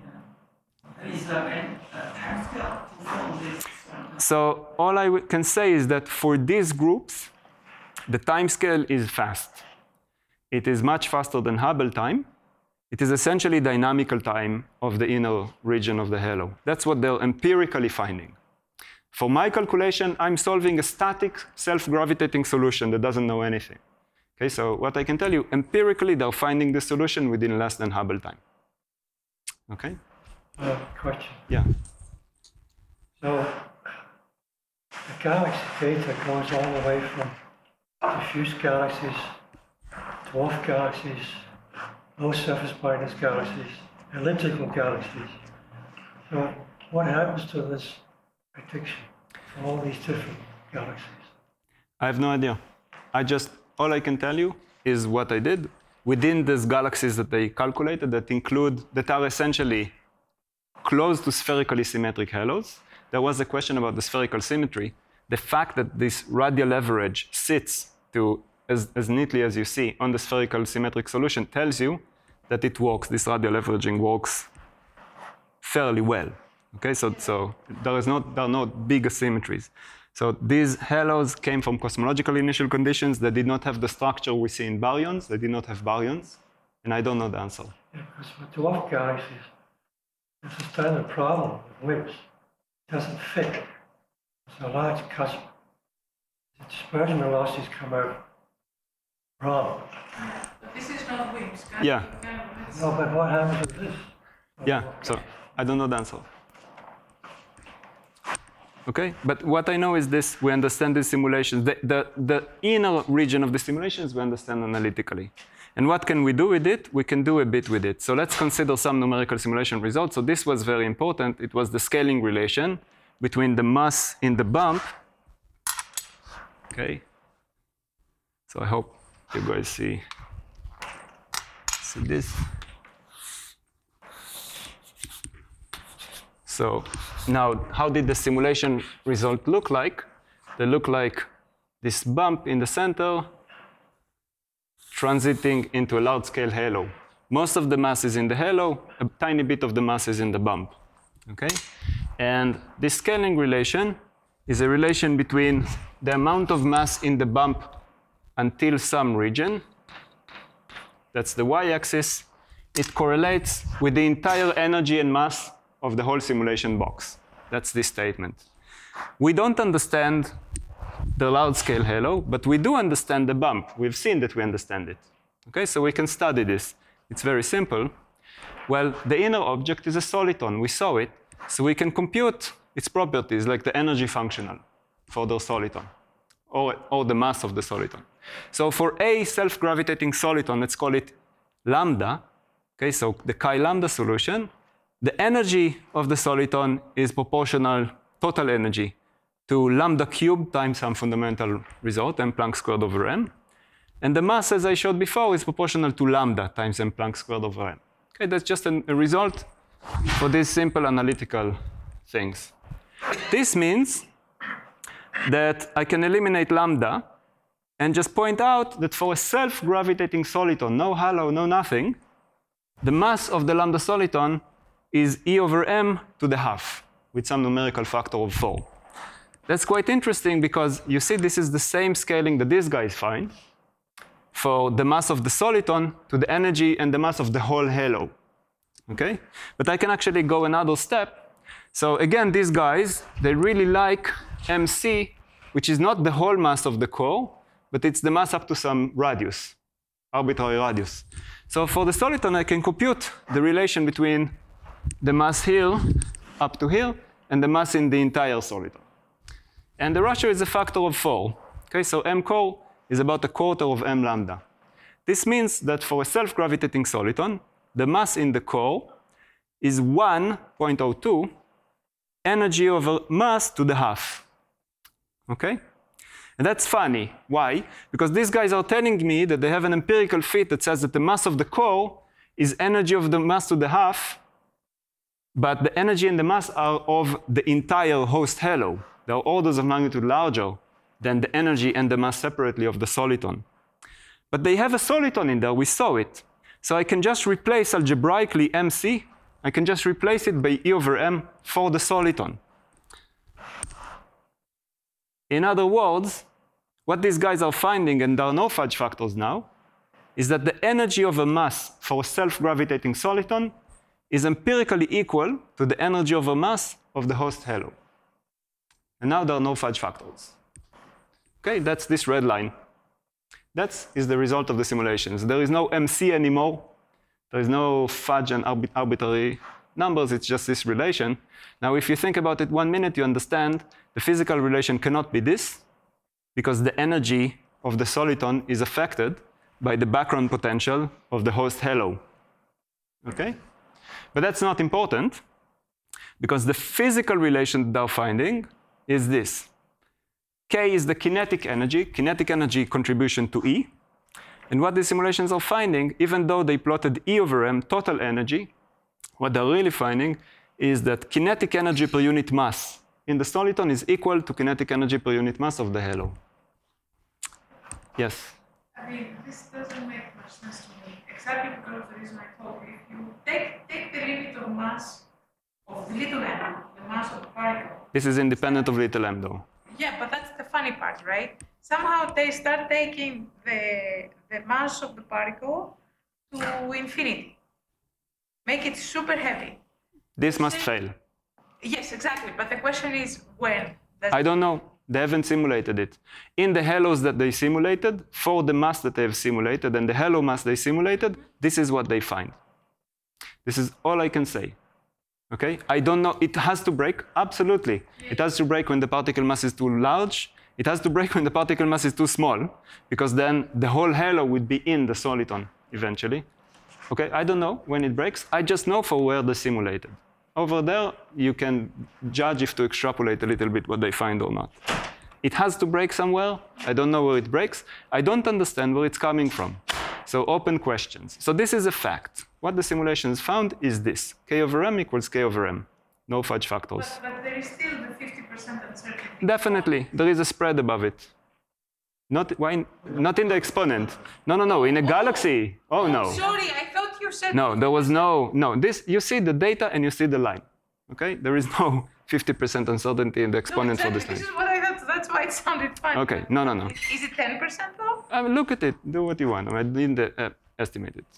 So all I can say is that for these groups, the time scale is fast. It is much faster than Hubble time. It is essentially dynamical time of the inner region of the halo. That's what they're empirically finding. For my calculation, I'm solving a static self-gravitating solution that doesn't know anything. Okay, so what I can tell you, empirically, they're finding the solution within less than Hubble time. Okay? Question. Yeah. So the galaxy data goes all the way from diffuse galaxies, dwarf galaxies, low surface brightness galaxies, elliptical galaxies. So what happens to this prediction for all these different galaxies? I have no idea. All I can tell you is what I did within these galaxies that they calculated that are essentially close to spherically symmetric halos. There was a question about the spherical symmetry. The fact that this radial average sits as neatly as you see on the spherical symmetric solution tells you that it works. This radial averaging works fairly well. Okay, so there are no big asymmetries. So these halos came from cosmological initial conditions that did not have the structure we see in baryons. They did not have baryons, and I don't know the answer. Yeah, because with dwarf galaxies, it's a standard problem with WIMPs. It doesn't fit. It's a large cusp. The dispersion velocities come out wrong. But this is not WIMPs. Yeah. No, but what happens with this? Yeah, so I don't know the answer. Okay, but what I know is this: we understand these simulations. The inner region of the simulations we understand analytically. And what can we do with it? We can do a bit with it. So let's consider some numerical simulation results. So this was very important. It was the scaling relation between the mass in the bump. Okay. So I hope you guys see this. So now, how did the simulation result look like? They look like this bump in the center transiting into a large-scale halo. Most of the mass is in the halo, a tiny bit of the mass is in the bump. Okay? And this scaling relation is a relation between the amount of mass in the bump until some region. That's the y-axis. It correlates with the entire energy and mass of the whole simulation box. That's this statement. We don't understand the large-scale halo, but we do understand the bump. We've seen that we understand it. Okay, so we can study this. It's very simple. Well, the inner object is a soliton. We saw it, so we can compute its properties, like the energy functional for the soliton, or the mass of the soliton. So for a self-gravitating soliton, let's call it lambda. Okay, so the chi lambda solution, the energy of the soliton is proportional, total energy, to lambda cubed times some fundamental result, m Planck squared over m. And the mass, as I showed before, is proportional to lambda times m Planck squared over m. Okay, that's just a result for these simple analytical things. This means that I can eliminate lambda and just point out that for a self-gravitating soliton, no halo, no nothing, the mass of the lambda soliton is e over m to the half, with some numerical factor of 4. That's quite interesting because you see this is the same scaling that these guys find for the mass of the soliton to the energy and the mass of the whole halo. Okay? But I can actually go another step. So again, these guys, they really like mc, which is not the whole mass of the core, but it's the mass up to some radius, arbitrary radius. So for the soliton, I can compute the relation between the mass here up to here and the mass in the entire soliton. And the ratio is a factor of 4. Okay, so m core is about a quarter of m lambda. This means that for a self-gravitating soliton, the mass in the core is 1.02 energy over mass to the half. Okay? And that's funny. Why? Because these guys are telling me that they have an empirical fit that says that the mass of the core is energy of the mass to the half, but the energy and the mass are of the entire host halo. They are orders of magnitude larger than the energy and the mass separately of the soliton. But they have a soliton in there, we saw it. So I can just replace algebraically mc, I can just replace it by e over m for the soliton. In other words, what these guys are finding, and there are no fudge factors now, is that the energy of a mass for a self-gravitating soliton is empirically equal to the energy of a mass of the host halo. And now there are no fudge factors. Okay, that's this red line. That is the result of the simulations. There is no MC anymore. There is no fudge and arbitrary numbers. It's just this relation. Now, if you think about it 1 minute, you understand the physical relation cannot be this, because the energy of the soliton is affected by the background potential of the host halo. Okay? But that's not important, because the physical relation they're finding is this. K is the kinetic energy contribution to E. And what the simulations are finding, even though they plotted E over M, total energy, what they're really finding is that kinetic energy per unit mass in the soliton is equal to kinetic energy per unit mass of the halo. Yes? I mean, this doesn't make much sense to me, exactly because of the reason I told you. If you take the limit of mass of little m, the mass of the particle. This is independent of little m, though. Yeah, but that's the funny part, right? Somehow they start taking the mass of the particle to infinity. Make it super heavy. This must fail. Yes, exactly. But the question is when? I don't know. They haven't simulated it. In the halos that they simulated, for the mass that they have simulated and the halo mass they simulated, this is what they find. This is all I can say. Okay? I don't know. It has to break. Absolutely. It has to break when the particle mass is too large. It has to break when the particle mass is too small, because then the whole halo would be in the soliton eventually. Okay? I don't know when it breaks. I just know for where they simulated. Over there, you can judge if to extrapolate a little bit what they find or not. It has to break somewhere. I don't know where it breaks. I don't understand where it's coming from. So open questions. So this is a fact. What the simulations found is this. K over m equals K over m. No fudge factors. But there is still the 50% uncertainty. Definitely. There is a spread above it. Not in the exponent. No. In a galaxy. Oh, no. Sorry, I thought you said... No, there was no. This, you see the data and you see the line. Okay? There is no 50% uncertainty in the exponent for this line. This is what I thought. That's why it sounded funny. Okay. No. Is it 10% though? Look at it. Do what you want. I didn't estimate it.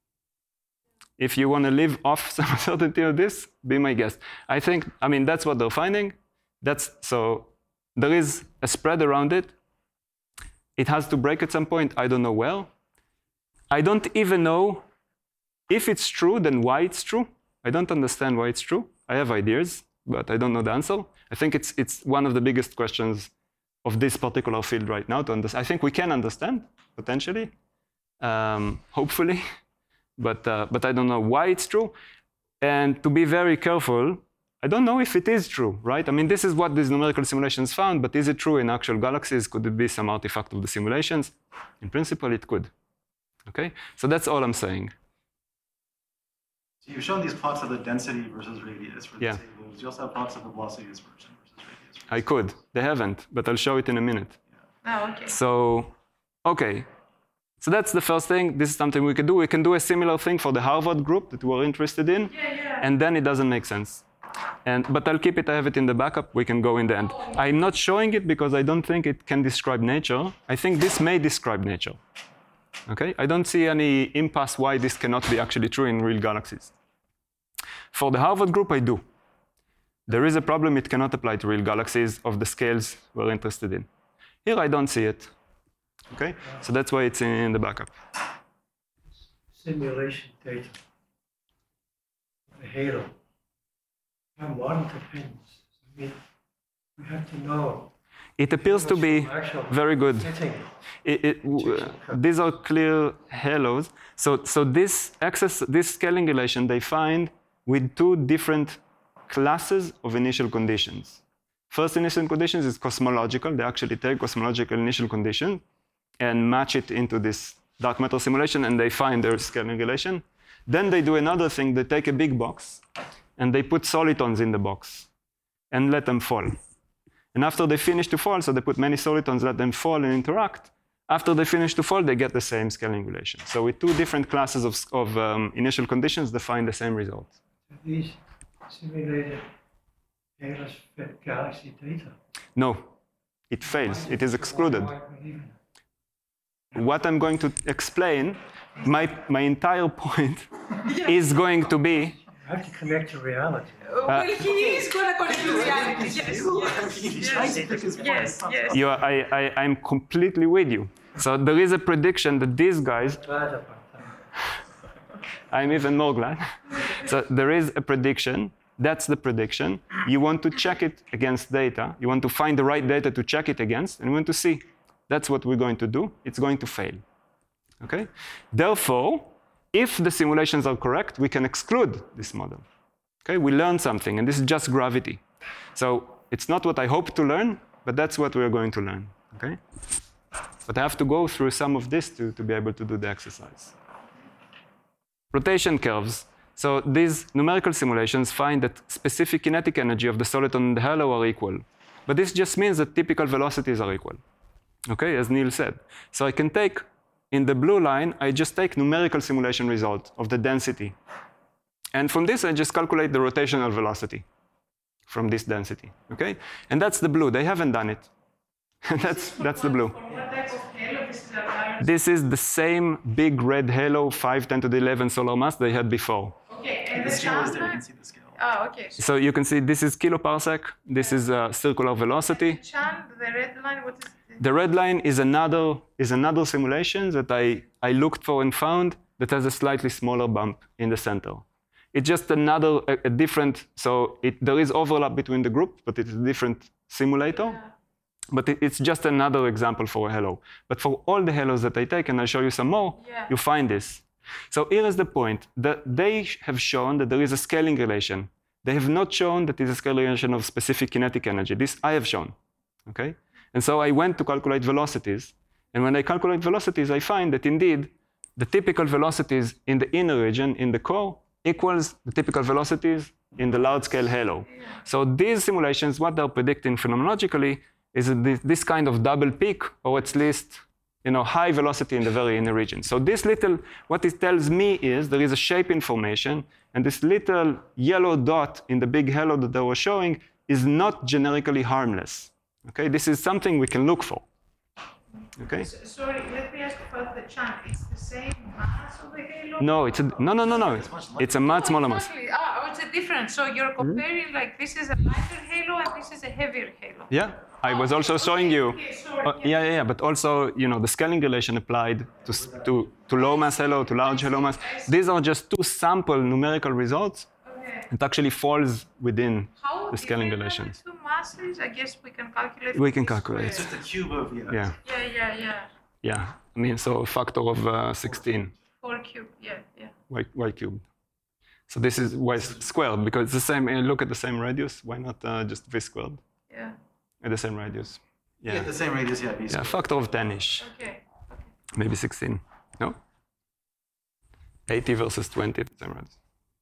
If you want to live off some uncertainty of this, be my guest. I mean, that's what they're finding. So there is a spread around it. It has to break at some point. I don't know where. I don't even know if it's true, then why it's true. I don't understand why it's true. I have ideas, but I don't know the answer. I think it's one of the biggest questions of this particular field right now to understand. I think we can understand, potentially, hopefully, but I don't know why it's true. And to be very careful, I don't know if it is true, right? I mean, this is what these numerical simulations found, but is it true in actual galaxies? Could it be some artifact of the simulations? In principle, it could. Okay? So that's all I'm saying. So you've shown these plots of the density versus radius for the Yeah. tables. You also have plots of the velocity dispersion versus radius. I could. They haven't, but I'll show it in a minute. Oh, okay. So, okay. So that's the first thing. This is something we can do. We can do a similar thing for the Harvard group that we're interested in. Yeah. And then it doesn't make sense. But I'll keep it, I have it in the backup, we can go in the end. I'm not showing it because I don't think it can describe nature. I think this may describe nature. Okay? I don't see any impasse why this cannot be actually true in real galaxies. For the Harvard group, I do. There is a problem, it cannot apply to real galaxies of the scales we're interested in. Here I don't see it. Okay? So that's why it's in the backup. Simulation data. The halo. How modern depends. I mean, we have to know. It appears to be very good. These are clear halos. So this scaling relation they find with two different classes of initial conditions. First initial conditions is cosmological. They actually take cosmological initial condition and match it into this dark matter simulation, and they find their scaling relation. Then they do another thing. They take a big box and they put solitons in the box and let them fall. And after they finish to fall, so they put many solitons, let them fall and interact. After they finish to fall, they get the same scaling relation. So with two different classes of initial conditions, they find the same result. These simulated halos fit galaxy data. No, it fails. It is excluded. Why believe in it? what I'm going to explain, my entire point is going to be You have to connect to reality. Well, he is going to connect to reality. Yes. I'm completely with you. So there is a prediction that these guys, Glad about that. I'm even more glad. So there is a prediction. That's the prediction. You want to check it against data. You want to find the right data to check it against, and you want to see. That's what we're going to do. It's going to fail. Okay? Therefore, if the simulations are correct, we can exclude this model. Okay? We learn something, and this is just gravity. So it's not what I hope to learn, but that's what we're going to learn. Okay? But I have to go through some of this to be able to do the exercise. Rotation curves. So these numerical simulations find that specific kinetic energy of the soliton and the halo are equal. But this just means that typical velocities are equal. Okay, as Neil said. So I can take, in the blue line, I just take numerical simulation result of the density. And from this, I just calculate the rotational velocity from this density. Okay? And that's the blue. They haven't done it. That's the blue. What type of halo this is a This is the same big red halo, 5 10 to the 11 solar mass they had before. Okay, and The the scale is there, you Chandler? can see the scale. Oh, okay. So you can see this is kiloparsec. This is circular velocity. Chan, the red line, what is it? The red line is another simulation that I looked for and found that has a slightly smaller bump in the center. It's just a different, so there is overlap between the group, but it's a different simulator. Yeah. But it's just another example for a halo. But for all the halos that I take, and I'll show you some more, Yeah. you find this. So here is the point. They have shown that there is a scaling relation. They have not shown that there is a scaling relation of specific kinetic energy. This I have shown. Okay? And so I went to calculate velocities. And when I calculate velocities, I find that indeed the typical velocities in the inner region, in the core, equals the typical velocities in the large-scale halo. So these simulations, what they're predicting phenomenologically is this kind of double peak, or at least high velocity in the very inner region. So this little, what it tells me is there is a shape information, and this little yellow dot in the big halo that they were showing is not generically harmless. Okay, this is something we can look for. Okay. Sorry, let me ask about the Chan. It's the same mass of the halo? No, no. It's a much smaller mass. Exactly. It's a difference. So you're comparing like this is a lighter halo and this is a heavier halo. Yeah, I was also showing you. Okay, sorry. Yeah, but also, the scaling relation applied to low mass halo, to large halo mass. These are just two sample numerical results. Okay. It actually falls within How the scaling different are relations. the two masses? I guess we can calculate. We can this calculate. It's square. just a cube of, Yeah, Yeah. I mean, so a factor of 16, 4 cube. Yeah. y cubed. So this is y squared, because it's the same, look at the same radius. Why not just v squared Yeah. at the same radius? Yeah, Yeah, the same radius, yeah. B yeah, squared. factor of 10-ish, Okay. maybe 16. No? 80 versus 20 at the same radius.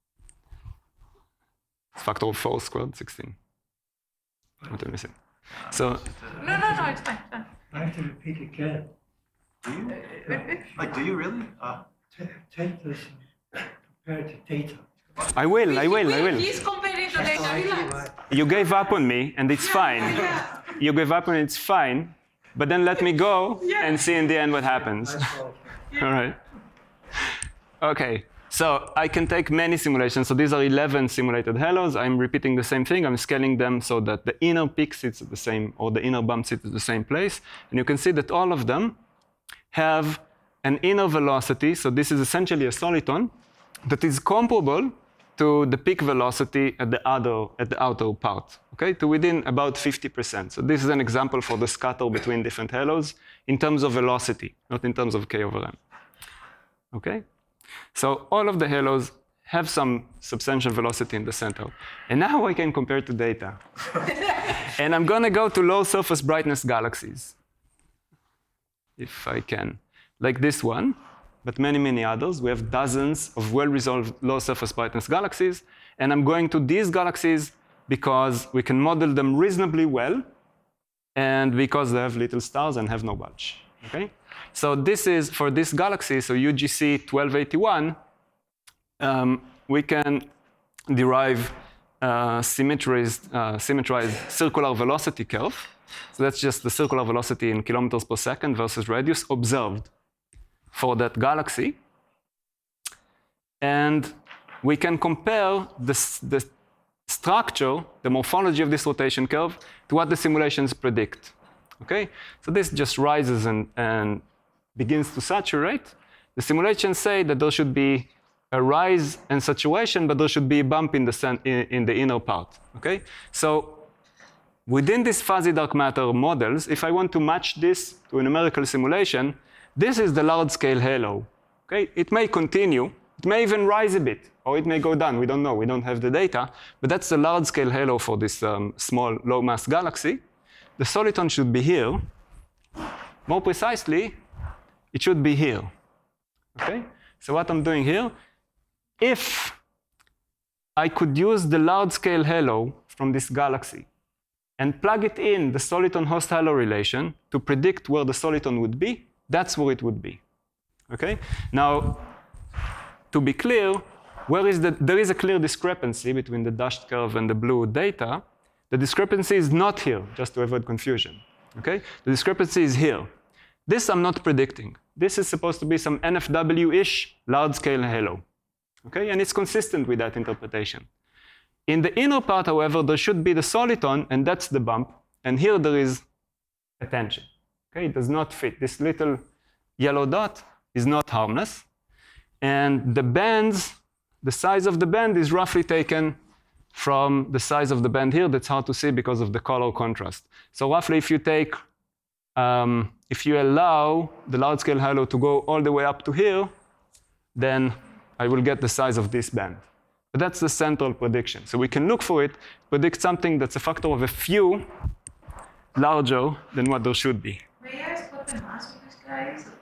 It's factor of 4 squared, 16. What am I saying? So, No, it's fine. I have to repeat again. Do you? Like, do you really? Take this and compare it to data. I will. He's comparing the data. Relax. You gave up on me, and it's fine. You gave up on it, it's fine. But then let me go and see in the end what happens. That's all. All right. Okay, so I can take many simulations. So these are 11 simulated halos. I'm repeating the same thing. I'm scaling them so that the inner peak sits at the same, or the inner bump sits at the same place. And you can see that all of them have an inner velocity. So this is essentially a soliton that is comparable to the peak velocity at the outer part, okay, to within about 50%. So this is an example for the scatter between different halos in terms of velocity, not in terms of k over m. Okay? So all of the halos have some substantial velocity in the center. And now I can compare to data. And I'm going to go to low surface brightness galaxies, if I can. Like this one, but many, many others. We have dozens of well-resolved low surface brightness galaxies. And I'm going to these galaxies because we can model them reasonably well, and because they have little stars and have no bulge. Okay? So this is, for this galaxy, so UGC 1281, we can derive symmetrized circular velocity curve. So that's just the circular velocity in kilometers per second versus radius observed. for that galaxy. And we can compare the structure, the morphology of this rotation curve, to what the simulations predict. Okay? So this just rises and begins to saturate. The simulations say that there should be a rise and saturation, but there should be a bump in the inner part. Okay? So within these fuzzy dark matter models, if I want to match this to a numerical simulation, this is the large-scale halo. Okay? It may continue. It may even rise a bit, or it may go down. We don't know. We don't have the data. But that's the large-scale halo for this small, low-mass galaxy. The soliton should be here. More precisely, it should be here. Okay? So what I'm doing here, if I could use the large-scale halo from this galaxy and plug it in the soliton-host halo relation to predict where the soliton would be, that's where it would be. Okay? Now, to be clear, there is a clear discrepancy between the dashed curve and the blue data. The discrepancy is not here, just to avoid confusion. Okay? The discrepancy is here. This I'm not predicting. This is supposed to be some NFW-ish large-scale halo. Okay? And it's consistent with that interpretation. In the inner part, however, there should be the soliton, and that's the bump. And here there is a tension. Okay? It does not fit. This little yellow dot is not harmless. And the bands, the size of the band is roughly taken from the size of the band here. That's hard to see because of the color contrast. So roughly, if you take, if you allow the large-scale halo to go all the way up to here, then I will get the size of this band. But that's the central prediction. So we can look for it, predict something that's a factor of a few larger than what there should be. May I ask what the mass of this guy is?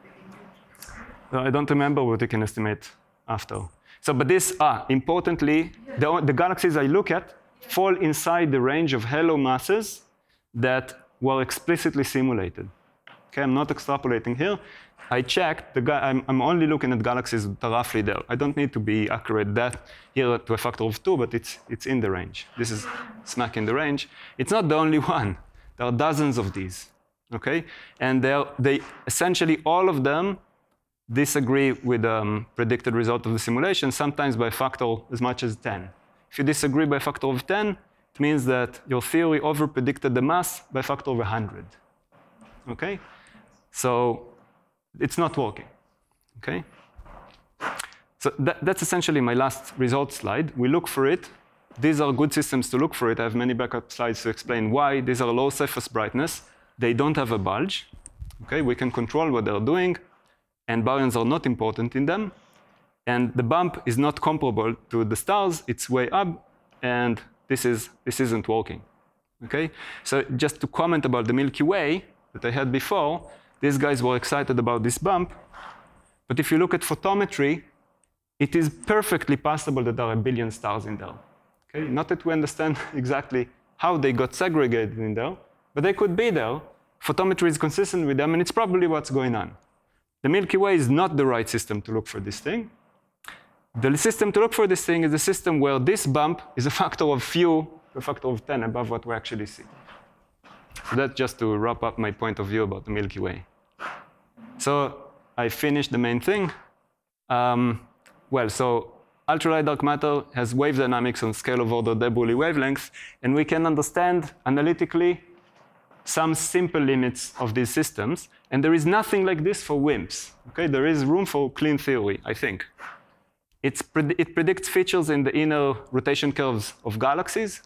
So I don't remember what you can estimate after. So, but this, importantly, the galaxies I look at fall inside the range of halo masses that were explicitly simulated. Okay, I'm not extrapolating here. I checked, I'm only looking at galaxies that are roughly there. I don't need to be accurate that here to a factor of 2, but it's in the range. This is smack in the range. It's not the only one. There are dozens of these, okay? And they essentially, all of them disagree with the predicted result of the simulation, sometimes by a factor as much as 10. If you disagree by a factor of 10, it means that your theory over-predicted the mass by a factor of 100, okay? So it's not working, okay? So that's essentially my last result slide. We look for it. These are good systems to look for it. I have many backup slides to explain why. These are low surface brightness. They don't have a bulge, okay? We can control what they're doing, and baryons are not important in them. And the bump is not comparable to the stars. It's way up, and this isn't working, okay? So just to comment about the Milky Way that I had before, these guys were excited about this bump. But if you look at photometry, it is perfectly possible that there are a billion stars in there. Okay? Not that we understand exactly how they got segregated in there, but they could be there. Photometry is consistent with them, and it's probably what's going on. The Milky Way is not the right system to look for this thing. The system to look for this thing is a system where this bump is a factor of few to a factor of 10 above what we actually see. So that's just to wrap up my point of view about the Milky Way. So I finished the main thing. So ultralight dark matter has wave dynamics on scale of order de Broglie wavelength, and we can understand analytically some simple limits of these systems. And there is nothing like this for WIMPs. Okay? There is room for clean theory, I think. It predicts features in the inner rotation curves of galaxies.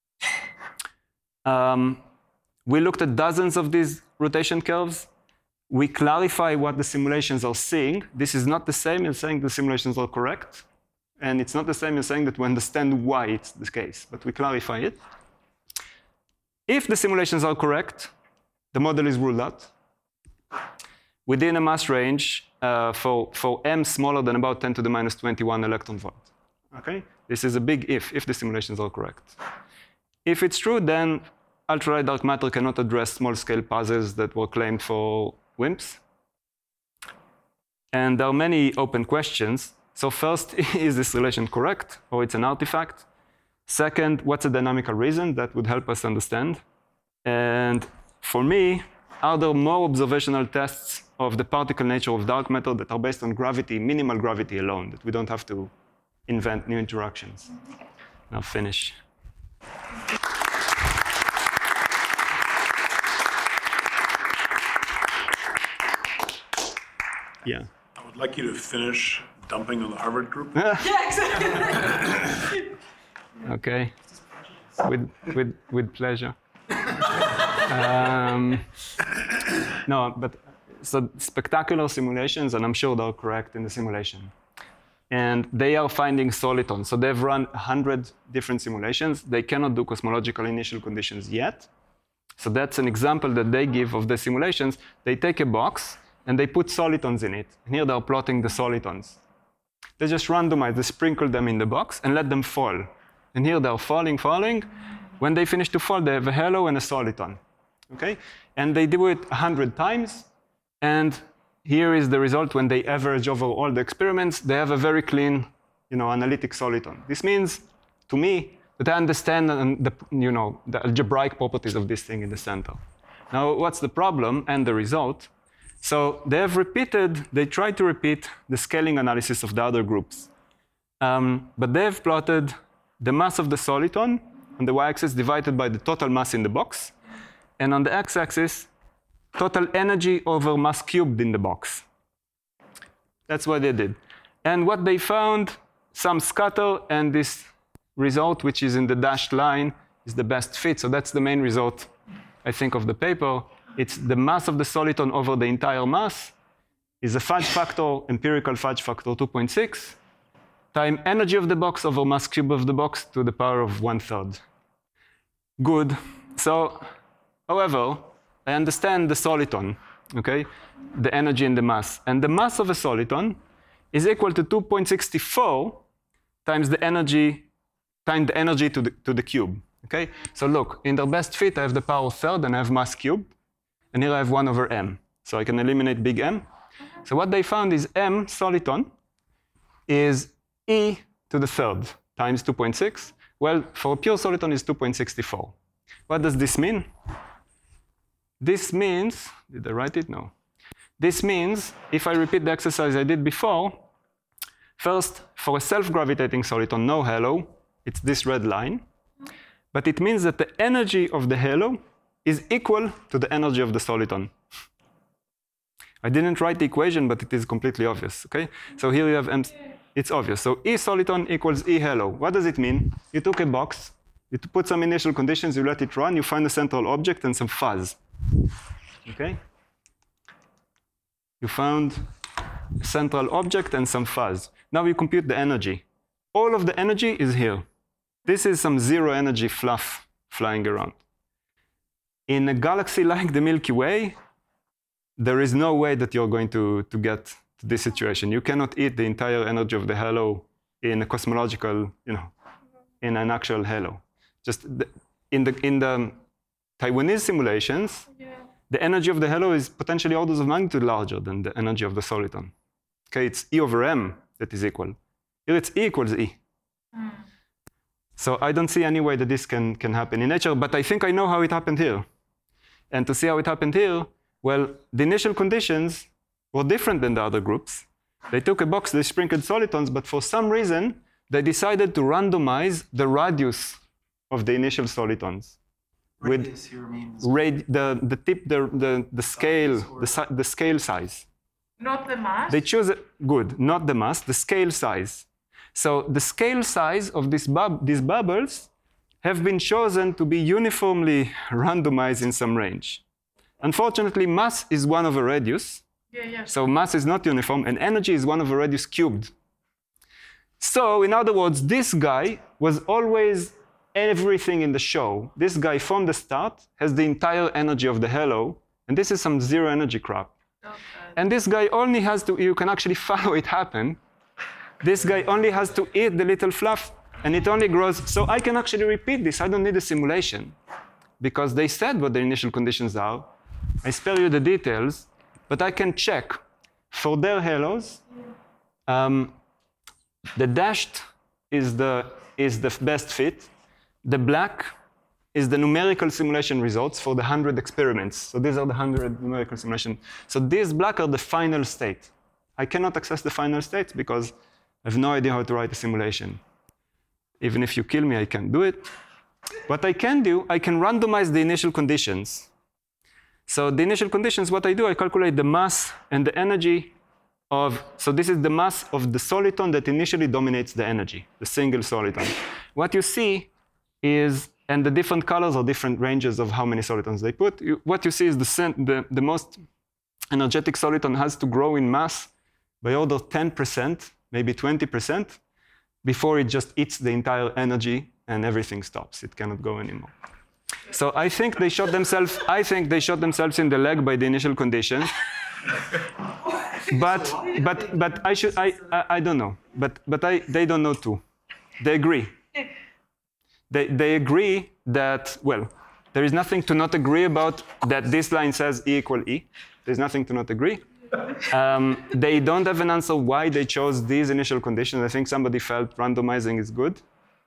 We looked at dozens of these rotation curves. We clarify what the simulations are seeing. This is not the same as saying the simulations are correct. And it's not the same as saying that we understand why it's the case, but we clarify it. If the simulations are correct, the model is ruled out. Within a mass range for m smaller than about 10 to the minus 21 electron volt. Okay? This is a big if the simulations are correct. If it's true, then ultralight dark matter cannot address small-scale puzzles that were claimed for WIMPs. And there are many open questions. So first, is this relation correct, or it's an artifact? Second, what's a dynamical reason that would help us understand? And for me, are there more observational tests of the particle nature of dark matter that are based on gravity, minimal gravity alone, that we don't have to invent new interactions. Now finish. Yeah. I would like you to finish dumping on the Harvard group. Yeah, exactly. Okay. With pleasure. No, but so spectacular simulations, and I'm sure they're correct in the simulation. And they are finding solitons. So they've run 100 different simulations. They cannot do cosmological initial conditions yet. So that's an example that they give of the simulations. They take a box and they put solitons in it. And here they're plotting the solitons. They just randomize, they sprinkle them in the box and let them fall. And here they're falling. When they finish to fall, they have a halo and a soliton. Okay? And they do it 100 times. And here is the result when they average over all the experiments. They have a very clean, analytic soliton. This means, to me, that I understand the algebraic properties of this thing in the center. Now, what's the problem and the result? So they tried to repeat the scaling analysis of the other groups. But they've plotted the mass of the soliton on the y-axis divided by the total mass in the box. And on the x-axis, total energy over mass cubed in the box. That's what they did. And what they found, some scatter, and this result, which is in the dashed line, is the best fit. So that's the main result, I think, of the paper. It's the mass of the soliton over the entire mass is a fudge factor, empirical fudge factor 2.6, time energy of the box over mass cube of the box to the power of 1/3. Good. So, however, I understand the soliton, okay? The energy and the mass. And the mass of a soliton is equal to 2.64 times the energy to the cube, okay? So look, in the best fit, I have the power 1/3 and I have mass cubed. And here I have 1/m. So I can eliminate big M. So what they found is M soliton is e to the 3rd times 2.6. Well, for a pure soliton is 2.64. What does this mean? This means, did I write it? No. This means, if I repeat the exercise I did before, first, for a self-gravitating soliton, no halo, it's this red line. But it means that the energy of the halo is equal to the energy of the soliton. I didn't write the equation, but it is completely obvious, okay? So here you have M, it's obvious. So E soliton equals E halo. What does it mean? You took a box, you put some initial conditions, you let it run, you find a central object and some fuzz, okay? You found a central object and some fuzz. Now you compute the energy. All of the energy is here. This is some zero energy fluff flying around. In a galaxy like the Milky Way, there is no way that you're going to get to this situation. You cannot eat the entire energy of the halo in a cosmological, in an actual halo. Just in the Taiwanese simulations, the energy of the halo is potentially orders of magnitude larger than the energy of the soliton. Okay, it's E over M that is equal. Here it's E equals E. So I don't see any way that this can happen in nature, but I think I know how it happened here. And to see how it happened here, well, the initial conditions were different than the other groups. They took a box, they sprinkled solitons, but for some reason, they decided to randomize the radius of the initial solitons. Radius here means The scale, the scale size. Not the mass? They choose, not the mass, the scale size. So the scale size of these bubbles have been chosen to be uniformly randomized in some range. Unfortunately, mass is 1 over radius. So mass is not uniform, and energy is 1 over radius cubed. So, in other words, this guy was always everything in the show. This guy from the start has the entire energy of the halo, and this is some zero energy crap. Okay. And this guy only has to, you can actually follow it happen. This guy only has to eat the little fluff, and it only grows. So I can actually repeat this. I don't need a simulation, because they said what the initial conditions are. I spare you the details, but I can check for their halos. The dashed is the best fit. The black is the numerical simulation results for the 100 experiments. So these are the 100 numerical simulation. So these black are the final state. I cannot access the final states because I have no idea how to write a simulation. Even if you kill me, I can't do it. What I can do, I can randomize the initial conditions. So the initial conditions, what I do, I calculate the mass and the energy of, so this is the mass of the soliton that initially dominates the energy, the single soliton. What you see is, and the different colors are different ranges of how many solitons they put. What you see is the most energetic soliton has to grow in mass by order 10%, maybe 20%, before it just eats the entire energy and everything stops. It cannot go anymore. So I think they shot themselves in the leg by the initial conditions. But I don't know. They don't know too. They agree. They agree that, well, there is nothing to not agree about that this line says E equal E. There's nothing to not agree. They don't have an answer why they chose these initial conditions. I think somebody felt randomizing is good.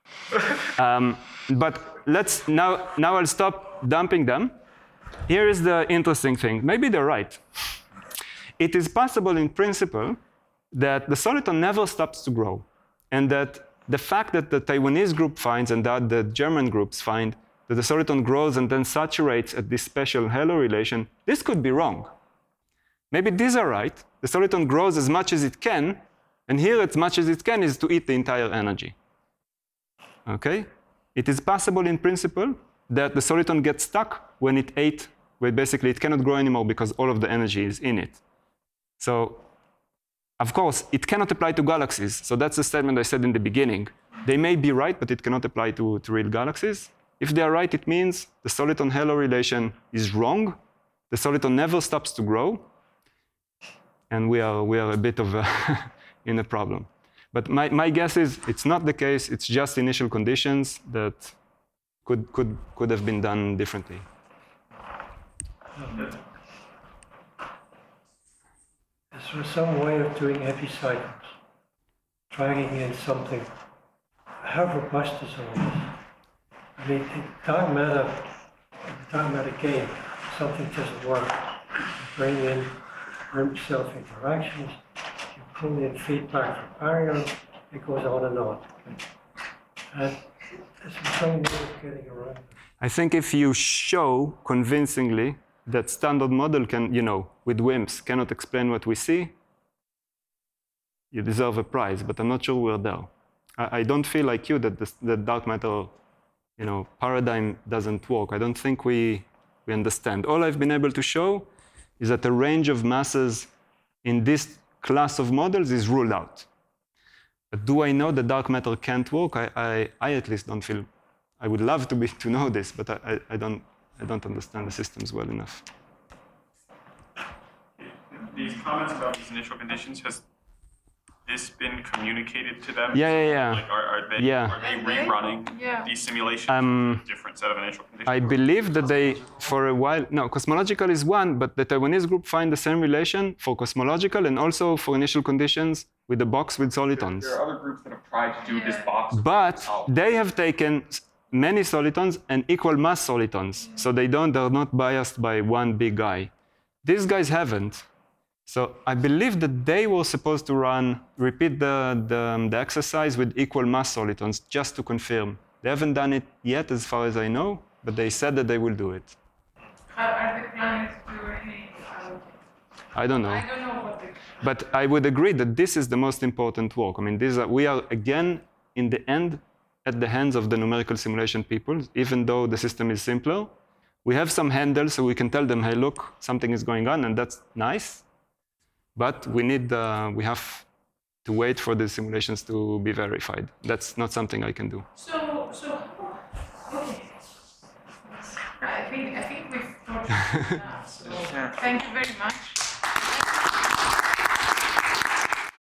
But now I'll stop dumping them. Here is the interesting thing. Maybe they're right. It is possible in principle that the soliton never stops to grow, and that the fact that the Taiwanese group finds and that the German groups find that the soliton grows and then saturates at this special halo relation, this could be wrong. Maybe these are right. The soliton grows as much as it can, and here as much as it can is to eat the entire energy. Okay? It is possible in principle that the soliton gets stuck when it ate, where basically it cannot grow anymore because all of the energy is in it. So, of course, it cannot apply to galaxies. So that's the statement I said in the beginning. They may be right, but it cannot apply to real galaxies. If they are right, it means the soliton-halo relation is wrong. The soliton never stops to grow. And we are a bit of in a problem. But my guess is it's not the case. It's just initial conditions that could have been done differently. Is there some way of doing epicycles, dragging in something? How robust is all this? I mean, in dark matter game, something doesn't work. You bring in group self-interactions, you pull in feedback from baryons, it goes on and on. And there's some way of getting around it. I think if you show convincingly that standard model can, with WIMPs, cannot explain what we see, you deserve a prize, but I'm not sure we're there. I don't feel like you that the dark matter, paradigm doesn't work. I don't think we understand. All I've been able to show is that the range of masses in this class of models is ruled out. But do I know that dark matter can't work? I at least don't feel. I would love to know this, but I don't understand the systems well enough. These comments about these initial conditions, has this been communicated to them? Yeah. Like, are they rerunning these simulations with a different set of initial conditions? I believe that they, for a while, no, cosmological is one, but the Taiwanese group find the same relation for cosmological and also for initial conditions with the box with solitons. There are other groups that have tried to do this box. But they have taken many solitons and equal mass solitons, so they're not biased by one big guy. These guys haven't. So I believe that they were supposed to repeat the exercise with equal mass solitons just to confirm. They haven't done it yet, as far as I know, but they said that they will do it. Are they planning to do any? I don't know. I don't know what they. But I would agree that this is the most important work. I mean, we are again in the end at the hands of the numerical simulation people, even though the system is simpler. We have some handles, so we can tell them, hey, look, something is going on, and that's nice. But we have to wait for the simulations to be verified. That's not something I can do. So okay. I think we've talked enough. So thank you very much.